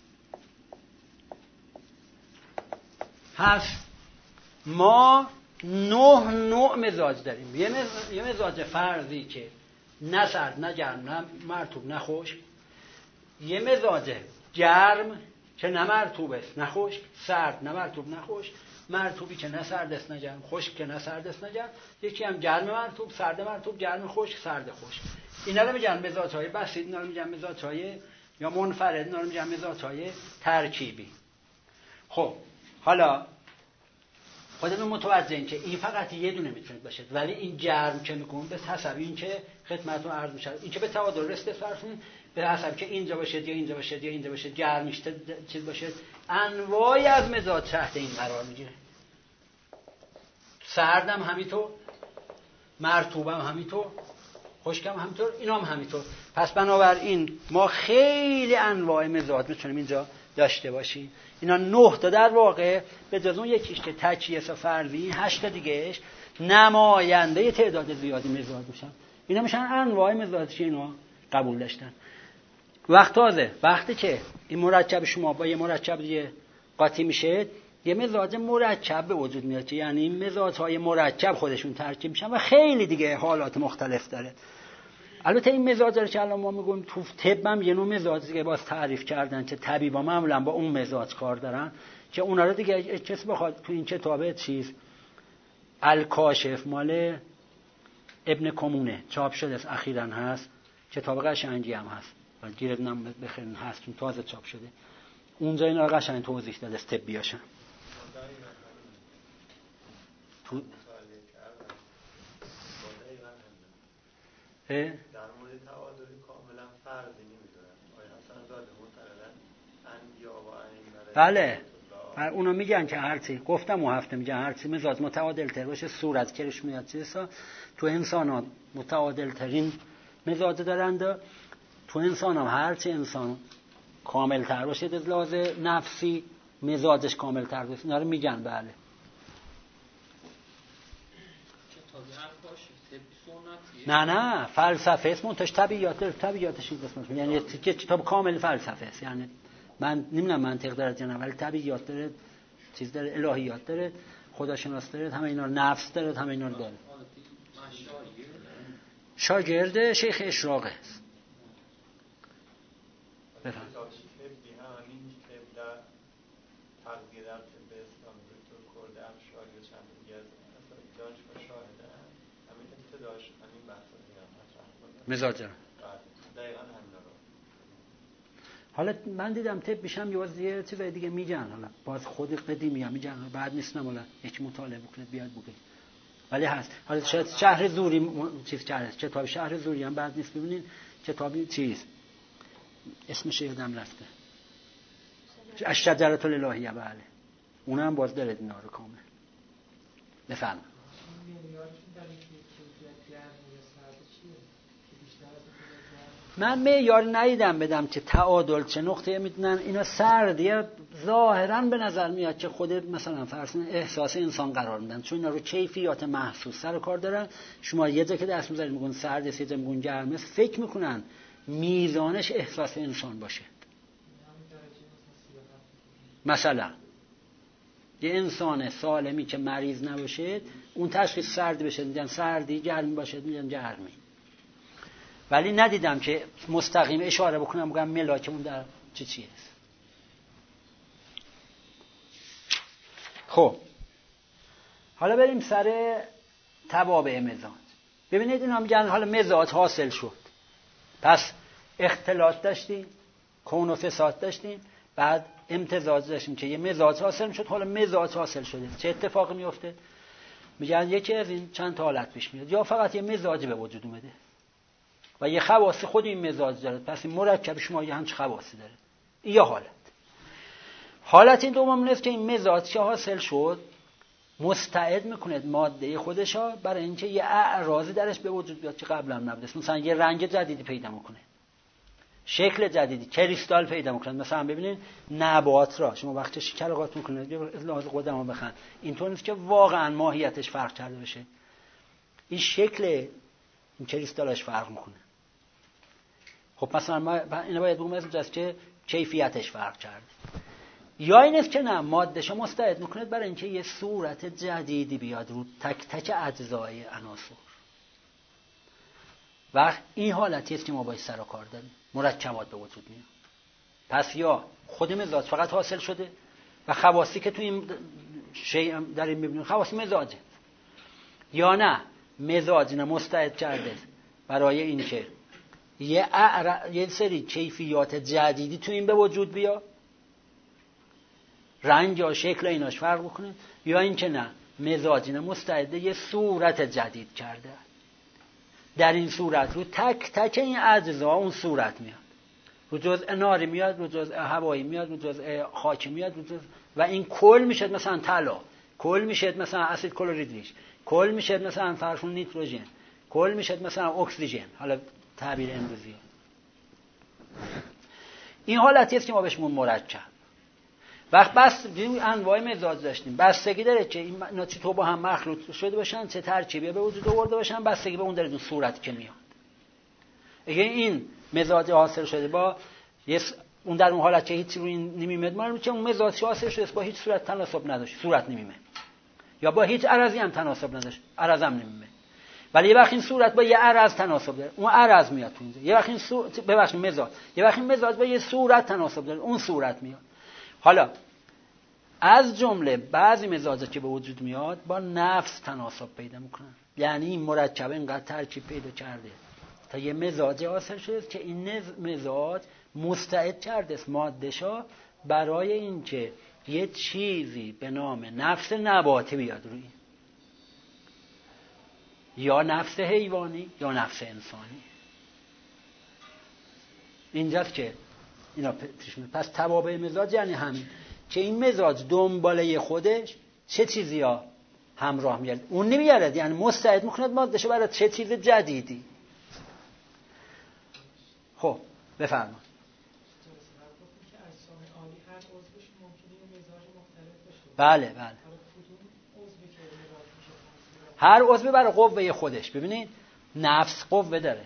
پس ما 9 نوع مزاج داریم. یه مزاج فرضی که نه سرد نه گرم نه مرطوب نه خشک، یه مزاج گرم که نه مرطوب است نه خشک، سرد نه مرطوب نه خشک، مرطوبی که نه سرد است نه گرم، خشک که نه سرد است نه گرم، یکی هم گرم مرطوب، سرد مرطوب، گرم خشک، سرد خشک. اینا رو میگن مزاج‌های بسیط، اینا رو میگن مزاج‌های یا منفرد، اینا رو میگن مزاج‌های ترکیبی. خب حالا خودمون متوجه این که این فقط یه دونه میتونه باشه، ولی این گرم که میگم به حسب این که خدمتتون عرض میشه، این که به تعادل رسیده فرضون به حسب که اینجا باشه یا اینجا باشه یا اینجا باشه، گرمش چیز باشه، انواعی از مزاج تحت این قرار میگیره. سردم همینطور، مرطوبم همینطور، خشکم همینطور، اینا هم همینطور. پس بنابراین ما خیلی انواع مزاج میتونیم اینجا داشته باشیم. اینا 9 تا در واقع به جز اون یکیش که تجهیز فرضی، 8 تا دیگهش نماینده تعداد زیادی مزاج میشن. اینا میشن انواع مزاج که اینا قبول داشتن. وقتی که این مرکب شما با یه مرکب دیگه قاطی میشه یه مزاج مرکب به وجود میاد، یعنی این مزاج‌های مرکب خودشون ترکیب میشن و خیلی دیگه حالات مختلف داره. البته این مزاجا رو که الان ما میگیم تو طب هم یه نوع مزاج دیگه باز تعریف کردن که طبیبا معمولا با اون مزاج کار دارن که اونا رو دیگه کسی بخواد تو این کتابه چیز الکاشف مال ابن کمونه چاپ شده است، اخیراً هست، کتاب قشنگی هم هست و گیردنم بخرین هست چون تازه چاپ شده، اونجا اینا رو قشنگ توضیح داده است طبیاشن. تو در مورد تعادل کاملا فردی نمیدونم آیا حسن زاده معتقدن انبیا و ائمه بله اونا میگن که هرچی گفتم و هفته میگن هرچی مزاج متعادل تر باشه صورت کرش میاد چیزا. تو انسان ها متعادل ترین مزاج دارند، تو انسان ها هرچی انسان کامل تر باشه از لحاظ نفسی مزاجش کامل تر باشه، اینا رو میگن. بله نه فلسفه اسم منتش طبیعتش این قسمت، یعنی کتاب کامل فلسفه است، یعنی من نمیدونم منطق داره یا نه ولی طبیعیات داره، چیز داره، الهیات داره، خداشناس داره، همه اینا، نفس داره، همه اینا داره. شاگرد شیخ اشراقه است. بفهم مزاج حالا من دیدم طب میشم یه چیزای دیگه میگن، حالا باز خود قدیمی ها میگن، بعد نیستم حالا یک مطالعه بکنید بیاد بگید، ولی هست. حالا شاید شهر زوری چیز کرده، کتاب شهر زوری هم بعد نیست ببینین، کتابی چیز اسمش یادم رفته، الشجرة الالهیه، بله اونم باز داره اینا رو کامل. بفرمایید. من معیار ندیدم بدم که تعادل چه نقطه میدونن اینا سردیه، ظاهرا به نظر میاد که خود مثلا فرضاً احساس انسان قرار میدن، چون اینا رو کیفیات محسوس سر کار دارن. شما یه جا که دست میذارید میگن سرد است، یه جا میگن گرم است، فکر میکنن میزانش احساس انسان باشه. مثلا یه انسان سالمی که مریض نباشه اون تشخیص سردی بشه میگن سردی، گرمی باشه میگن گرمی، ولی ندیدم که مستقیم اشاره بکنم بگم ملاکمون در چیه است. خب حالا بریم سر توابع مزاج. ببینید اینا میگن حالا مزاج حاصل شد، پس اختلاط داشتیم، کون و فساد داشتیم، بعد امتزاج داشتیم که یه مزاج حاصل شد. حالا مزاج حاصل شده چه اتفاقی میفته؟ میگن یکی از این چند تا حالت پیش میاد، یا فقط یه مزاج به وجود اومده و یه خواص خود این مزاج داره، پس این مرکب شما یه همچه خواصی داره. این یه حالت این دوم نیست که این مزاج که حاصل شد مستعد میکنه ماده خودشا برای اینکه یه اعراضی درش به وجود بیاد که قبلا نبوده. مثلا یه رنگ جدیدی پیدا میکنه، شکل جدیدی، کریستال پیدا میکنه. مثلا ببینید نبات را شما وقتی شکلات میکنید لحاظ قدما بخن، اینطور نیست که واقعا ماهیتش فرق کرده باشه، این شکل این کریستالش فرق میکنه. خب مثلا ما اینو باید بگم از که کیفیتش فرق کرده، یا این است که نه مادهشو مستعد میکنه برای اینکه یه صورت جدیدی بیاد رو تک تک اجزای عناصر. و این حالتی است که ما باید سر و کار داریم، مرکبات به وجود میاد. پس یا خود مزاج فقط حاصل شده و خواصی که تو این شیء در این میبینیم خواص مزاجه، یا نه مزاج نه مستعد کرده برای اینکه یه سری کیفیات جدیدی تو این به وجود بیاد، رنگ یا شکل ایناش فرق بکنه، یا اینکه نه مزاج نه مستعد یه صورت جدید کرده. در این صورت رو تک تک این اجزا اون صورت میاد، رو جزء ناری میاد، رو جزء هوایی میاد، رو جزء خاکی میاد، و این کل میشه مثلا طلا، کل میشه مثلا اسید کلوریدریک، کل میشه مثلا فرسون نیتروژن، کل میشه مثلا اکسیژن. حالا تعبیر امروزی این حالتی است که ما بهش مرکب. وقت بس انواع مزاج داشتیم، بستگی داره که اینا چطور با هم مخلوط شده باشن، چه ترکیبی به وجود آورده باشن، بستگی به اون داره اون صورت که میاد. اگه این مزاج حاصل شده با یه اون در اون حالت که هیچ روی نمیمد معلوم میشه اون مزاج شاسه شده با هیچ صورت تناسب نداشت، صورت نمیمه، یا با هیچ عرضی هم تناسب نداشت، عرض هم نمیمه. ولی یه وقت این صورت با یه عرض تناسب داره، اون عرض میاد تو اینجا. یه وقت این ببخشید مزاج، یه وقت این مزاج با یه صورت تناسب داره، اون صورت میاد. حالا از جمله بعضی مزاجا که به وجود میاد با نفس تناسب پیدا میکنن، یعنی این مرکب اینقدر ترکیب پیدا کرده تا یه مزاج حاصل شده که این مزاج مستعد کرده است ماده‌شا برای اینکه یه چیزی به نام نفس نباتی بیاد روی، یا نفس حیوانی یا نفس انسانی. اینجاست که اینا پیش میاد. پس توابع مزاج یعنی همین که این مزاج دنباله خودش چه چیزی ها همراه میاد، اون نمیارد، یعنی مستعد میکنه ماده‌شو برای چه چیز جدیدی. خب بفرمایید. بله هر عضو برای قوه خودش. ببینید نفس قوه داره،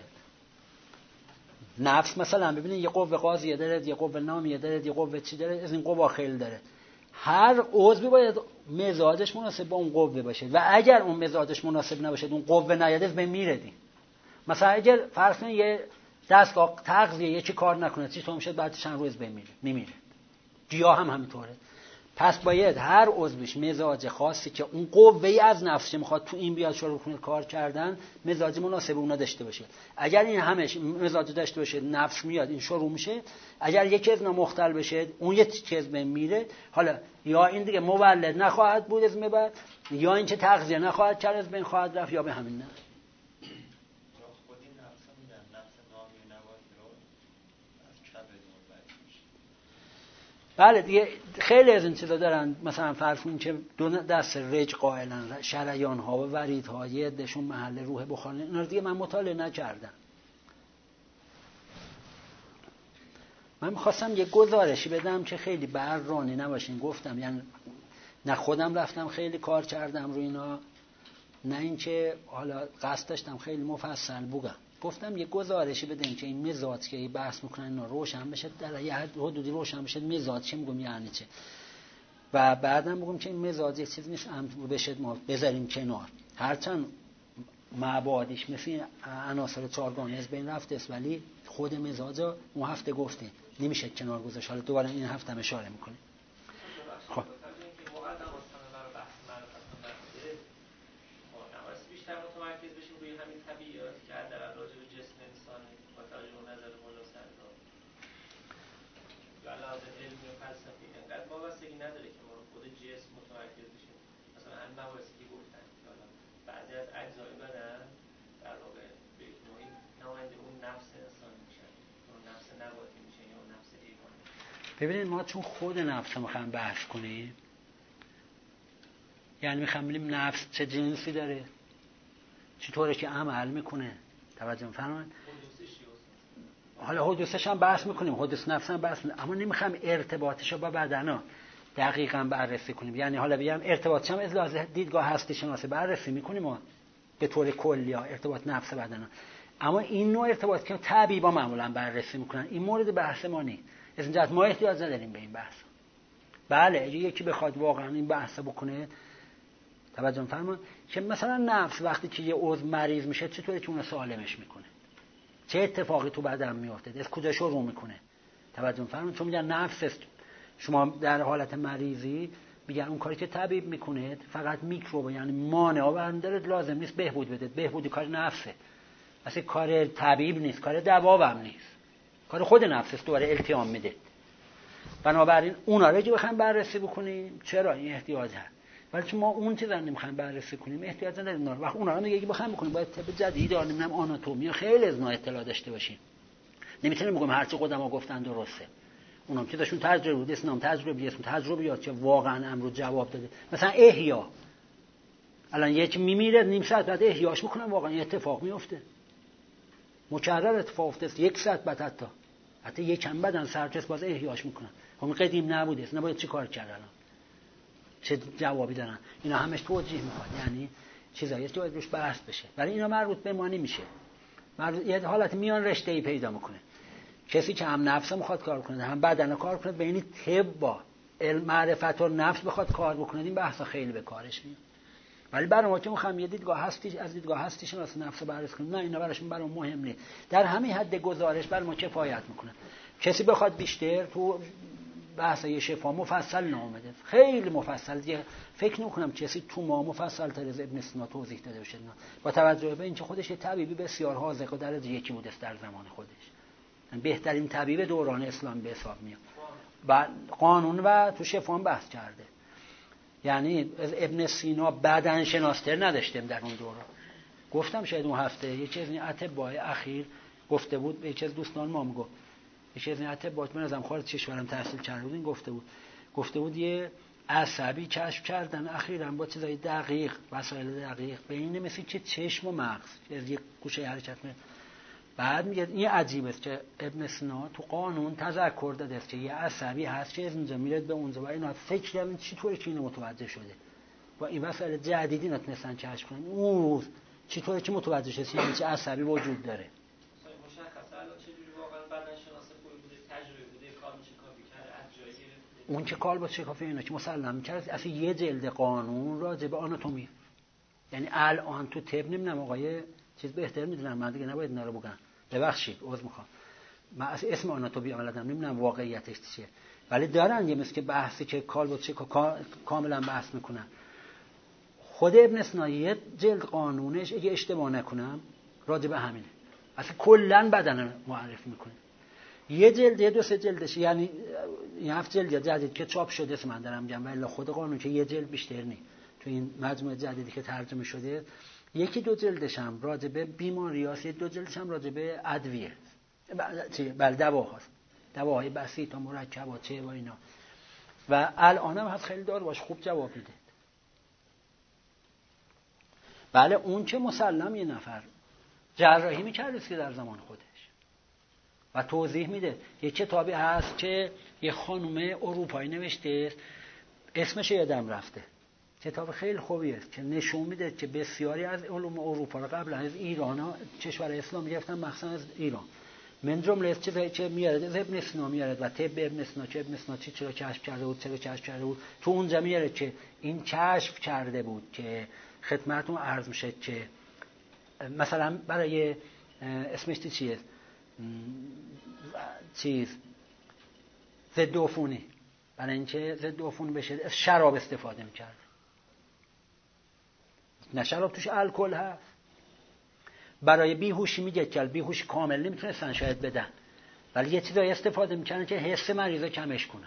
نفس مثلا ببینید یه قوه قاضیه داره، یه قوه نامیه داره، یه قوه چی داره، از این قوا خیلی داره. هر عضو باید مزاجش مناسب با اون قوه باشه و اگر اون مزاجش مناسب نباشه اون قوه نیاد به میره دی. مثلا اگر فرض کنید یه دستگاه تغذیه یکی کار نکنه چی تو میشه بعد چند روز میمیره. گیاه هم همینطوره. پس باید هر عضوش مزاج خاصی که اون قوه‌ای از نفسش میخواد تو این بیاد شروع کنه کار کردن، مزاج مناسب اونا داشته باشه. اگر این همش مزاج داشته باشه نفس میاد این شروع میشه، اگر یکی از اینا مختل بشه اون یه چیز به میره. حالا یا این دیگه مولد نخواهد بود از بعد، یا اینکه تغذیه نخواهد کرد از بین خواهد رفت، یا به همین نه. بله دیگه خیلی از این چیزا دارن. مثلا فرض کنید که دو دست رج قائلن، شریان ها و ورید ها، یه عدهشون محل روح بخار، اینا رو دیگه من مطالعه نکردم. من می‌خواستم یه گزارشی بدم که خیلی بررانی نباشین. گفتم یعنی نه خودم رفتم خیلی کار کردم روی اینا، نه اینکه حالا قصد داشتم خیلی مفصل بگم. گفتم یه گزارشی بدیم که این مزاج که بحث میکنن اینا روشن بشه، در یه حدودی روشن بشه مزاج چی میگم یعنی چه، و بعدم بگم که این مزاج یک چیز نیست بشه ما بذاریم کنار. هرچند مبادیش مثل عناصر چهارگانه از بین رفته است، ولی خود مزاجا اون هفته گفتیم نمیشه کنار گذاشت. حالا دوباره این هفته هم اشاره میکنیم. خب بیشتر متمرکز بشیم روی همین طبیعیات که در راجع به جسم انسانی با توجه به نظر مولا سردار یا علاوه علمی و فلسفی انقدر وابستگی نداره که ما رو خود جسم متمرکز بشیم. مثلا همین مباحثی که گفتن که حالا بعضی از اجزای بدن در واقع به نوعی نماینده اون نفس انسانی میشن، اون نفس نباتی میشن یا اون نفس حیوانی. ببینید ما چون خود نفس رو میخوایم بحث کنیم، یعنی میخوایم ببینیم نفس چه جنسی داره، چطوره که عمل میکنه، توجه می‌فرمایید. حالا حدوثش هم بحث میکنیم، حدوث نفس هم بحث میکنیم، اما نمیخوایم ارتباطش رو با بدنا دقیقاً بررسی کنیم. یعنی حالا بگم ارتباطش هم از لحاظ دیدگاه هستی شناسی بررسی میکنیم و به طور کلی ها ارتباط نفس بدنا، اما این نوع ارتباط که طبیبا معمولاً بررسی میکنن این مورد بحث ما نیست. از اینجا ما احتیاج نداریم به این بحث. بله اگه یکی بخواد واقعاً این بحث بکنه، توجه می‌فرمایید، که مثلا نفس وقتی که یه عضو مریض میشه چطوری که اون سالمش میکنه، چه اتفاقی تو بدن میفته، از کجا شروع میکنه، توجه می‌فرمایید. چون میگن نفس شما در حالت مریضی میگن اون کاری که طبیب میکنه فقط میکروب، یعنی مانع برندارد، لازم نیست بهبود بده. بهبودی کار نفسه، اصلا کار طبیب نیست، کار دوا هم نیست، کار خود نفس است، دوباره التیام میده. بنابراین اونا رو که بخوایم بررسی بکنیم چرا این احتیاج هست، ولی چون ما اون چیزا نمیخوایم بررسی کنیم احتیاج نداریم. وقت اونا رو میگه بخوایم بکنیم باید طب جدید یا نمیدونم آناتومی خیلی از اینا اطلاع داشته باشیم. نمیتونیم بگم هر چی قدما گفتن درسته. اونام چیزاشون تجربه بود، اسمم تجربه، اسم تجربیات که واقعا امر جواب داده. مثلا احیا، الان یکی میمیره نیم ساعت بعد احیاش میکنن، واقعا این اتفاق میفته، مکرر اتفاق افتاد، یک ساعت بعد حتی یکم بعدن سرچس باز احیاش میکنن. همون قدیم نبوده، نباید چی کار کرد الان، چه جوابی دارن. اینا همش توجیه میخواد، یعنی چیزایی که باید روش بحث بشه، ولی اینا مربوط به ما نمیشه. یه حالت میان رشته‌ای پیدا میکنه. کسی که هم نفس میخواد کار کنه هم بدن کار کنه، به این طب با معرفت و نفس بخواد کار بکنه، این بحثا خیلی به کارش میاد. ولی برای ما که میخوام یه دیدگاه هستی از دیدگاه هستی شناسی نفس رو بررسی کنیم، نه اینا براشون برام مهم نیست. در همین حد گزارش برای ما کفایت میکنه. کسی بخواد بیشتر تو بحث شفا مفصل نامده، خیلی مفصل دیگه، فکر نمی‌کنم کسی تو ما مفصل تر از ابن سینا توضیح داده باشه، با توجه به اینکه خودش یه طبیبی بسیار حاذق و درجه یکی بوده در زمان خودش، بهترین طبیب دوران اسلام به حساب میاد. بعد قانون و تو شفا بحث کرده. یعنی ابن سینا بدن شناستر نداشتیم در اون دوره. گفتم شاید اون هفته یه چیزی اتباع اخیر گفته بود، به چیز دوستان ما میگفت یه چیزی اتباع من ازم خارج کشورم تحصیل کرده بود، این گفته بود یه عصبی کشف کردن اخیراً با چیزای دقیق، وسایل دقیق، بین مثل چه چشم و مغز از یک گوشه حرکت می‌کنه. بعد میگه این عجیبه که ابن سینا تو قانون تذکر داده است که یه عصبی هست که از اینجا میره به اونجا و اینا فکر کردن چطوره که اینو متوجه شده و این وسایل جدیدی نتونستن کشف کنن. اون چطوره که متوجه شده یعنی چه عصبی وجود داره. مشخصه الان چه جوری واقعا بدن شناسه بوده، تجربه بوده، کار میشه کافی کرده، از جایی گرفته. اون که کار با شکافه اینا که مسلم کرد اصلا یه جلد قانون راجع به آناتومی، یعنی الان تو طب نمیدونم آقای چیز بهتر میدونن، من دیگه نباید اینا رو بگم، ببخشید عذر میخوام، من اصلا اسم آناتومی عملاً نمیدونم واقعیتش چیه، ولی دارن یه مثل که بحثی که کالبوت کاملا بحث میکنن. خود ابن سینا یه جلد قانونش اگه اشتباه نکنم راجع به همینه، اصلا کلا بدن معرفی میکنه. یه جلد یه دو سه جلدش، یعنی این 7 جلد جدید که چاپ شده است من دارم میگم، ولی خود قانون که یه جلد بیشتر نی تو این مجموعه جدیدی که ترجمه شده، یکی دو جلدش هم راجع به بیماریاست، دو جلدش هم راجع به ادویه، بله دواهاست، دواهای بسیط و مرکبات چه و اینا، و الان هم هست خیلی داروهاش خوب جواب میده. بله اون که مسلم یه نفر جراحی میکرد که در زمان خودش و توضیح میده. یه کتابی هست که یه خانم اروپایی نوشته، اسمش یادم رفته، کتاب خیلی خوبی است که نشون میده که بسیاری از علوم اروپا رو قبلا از ایران ها کشور اسلام گرفتن، مخصوصا از ایران، من جمله چیزایی که میاره از ابن سینا میاره و طب ابن سینا که ابن سینا چرا کشف کرده بود، چرا کشف کرده بود، تو اونجا میاره که این کشف کرده بود که خدمتتون عرض میشه که مثلا برای اسمش چیه ضد عفونی، برای اینکه ضد عفونی بشه از شراب استفاده میکرد. نه شراب توش الکل هست. برای بیهوشی میگه که بیهوشی کامل نمیتونستن شاید بدن، ولی یه چیزایی استفاده میکنن که حس مریضا کمش کنن.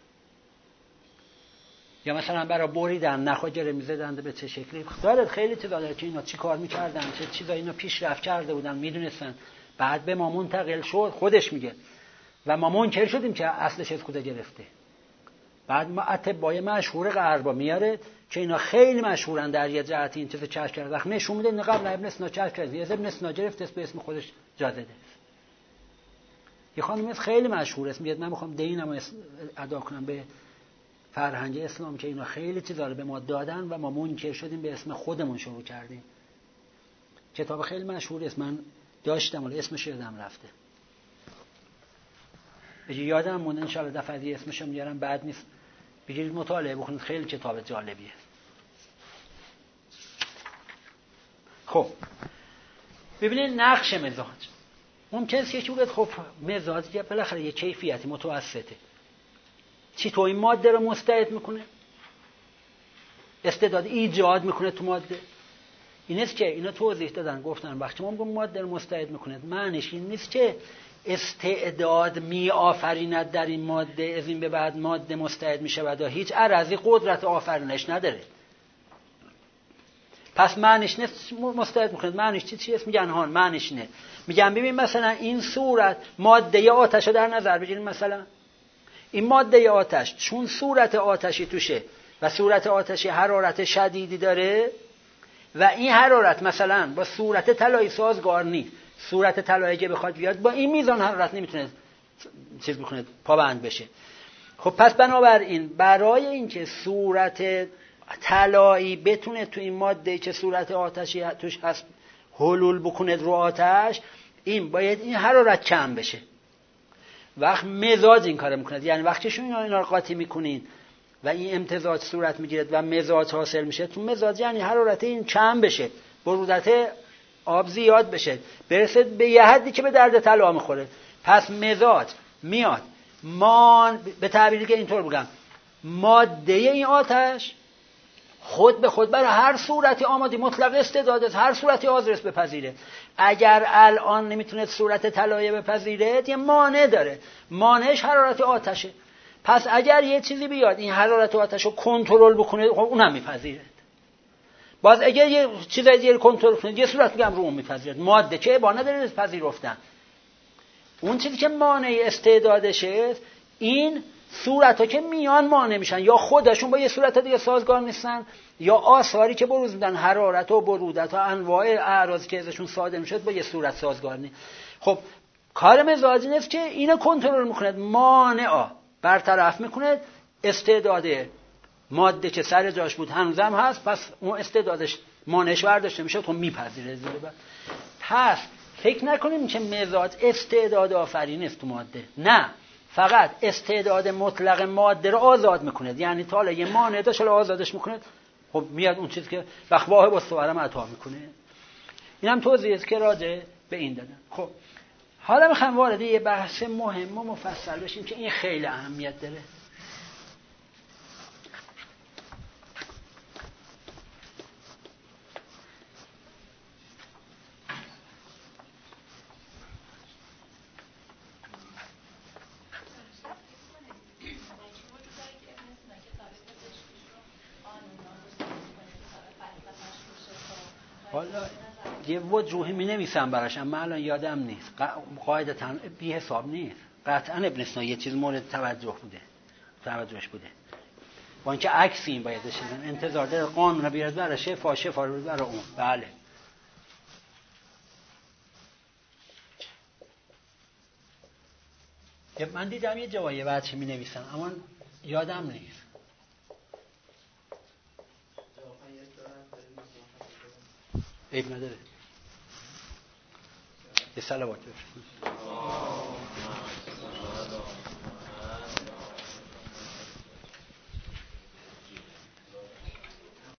یا مثلا برای بریدن نخا گره میزدن به چه شکلی، داره خیلی چیزا داره که اینا چی کار میکردن، چه چیزایی اینا پیشرفت کرده بودن میدونستن، بعد به ما منتقل شد خودش میگه و ما منکر شدیم که اصلش از کجا گرفته. بعد ما اطبای مشهور غربا میاره که اینا خیلی مشهورن در یه جهت این چیزو کشف کرده، وقت نشون میده این قبل ابن سینا کشف کرده، از ابن سینا گرفته به اسم خودش جا داده. یه خانم خیلی مشهور است، میگه من میخوام دینمو ادا کنم به فرهنگ اسلام که اینا خیلی چیزا رو به ما دادن و ما منکر شدیم به اسم خودمون شروع کردیم. کتاب خیلی مشهوری است، من داشتم ولی اسمش یادم رفته، اگه یادم مونده ان شاء الله دفعه دیگه اسمشو میارم، بعد نیست بگیرید مطالعه بکنید، خیلی کتاب جالبیه. خب ببینید نقش مزاج، ممکنه است که بگید خب مزاج که بالاخره یه کیفیتی متوسطه، چی تو این ماده رو مستعد میکنه، استعداد ایجاد میکنه تو ماده. این است که اینا توضیح دادن، گفتن وقتی ما میگیم ماده رو مستعد میکنه معنیش این نیست که استعداد می آفریند در این ماده از این به بعد ماده مستعد میشه و هیچ عرضی قدرت آفرینش نداره. پس معنیش نیست مستعد میکنه، معنیش چی است؟ میگن هان معنیش نه، میگن ببین مثلا این صورت ماده آتش رو در نظر بگیریم، مثلا این ماده آتش چون صورت آتشی توشه و صورت آتشی حرارت شدیدی داره و این حرارت مثلا با صورت طلایی سازگار نیست، صورت طلایی که بخواد بیاد با این میزان حرارت نمیتونه چیز بکنه پابند بشه. خب پس بنابراین برای اینکه صورت طلایی بتونه تو این ماده که صورت آتشی توش هست حلول بکنه رو آتش، این باید این حرارت کم بشه. وقت مزاج این کارو میکنه. یعنی وقتی شما اینا رو قاطی میکنین و این امتزاج صورت میگیره و مزاج حاصل میشه، تو مزاج یعنی حرارت این کم بشه، برودت آب زیاد بشه، برسه به یه حدی که به درد طلا میخوره. پس مزاج میاد به تعبیری که اینطور بگم، ماده این آتش خود به خود برای هر صورتی آماده مطلق استعداد است، هر صورتی حاضر است بپذیره. اگر الان نمیتونه صورت طلایه بپذیره، یه مانع داره، مانعش حرارت آتشه. پس اگر یه چیزی بیاد این حرارت آتش رو کنترل بکنه، خب اونم میپذیره. باز اگر یه چیزای دیگه کنترل کنه، یه صورت دیگه هم رو اون میپذیره. ماده که با نداره پذیرفتن. اون چیزی که مانع استعدادشه، این صورت‌ها که میان مانع میشن، یا خودشون با یه صورت دیگه سازگار نیستن، یا آثاری که بروز میدن، حرارت و برودت و انواع اعراضی که ازشون صادر میشد با یه صورت سازگار نیست. خب کار مزاجی نیست که اینو کنترل میکنه، مانعا برطرف میکنه. استعداد ماده که سر جاش بود هنوزم هست، پس اون استعدادش مانعش برداشته میشه، تو میپذیره. پس فکر نکنیم که مزاج استعداد آفرین است تو ماده، نه، فقط استعداد مطلق ماده رو آزاد میکنه. یعنی تا حالا یه مانع داشت، حالا آزادش میکنه، خب میاد اون چیزی که بخواه با صورم عطا میکنه. اینم توضیحی است که راجع به این دادن. خب حالا میخوام وارد یه بحث مهم و مفصل بشیم که این خیلی اهمیت داره. حالا یه وجوهی می نویسم براش، اما الان یادم نیست. قاعدتاً بی حساب نیست. قطعاً ابن سینا یه چیز مورد توجهش بوده. با اینکه عکس این باید بشه، انتظار داره قانون رو بیارد برای شفا رو برای اون. بله. من دیدم یه جایی بچه می نویسن، اما یادم نیست. عیب نداره. یه صلوات بفرستید.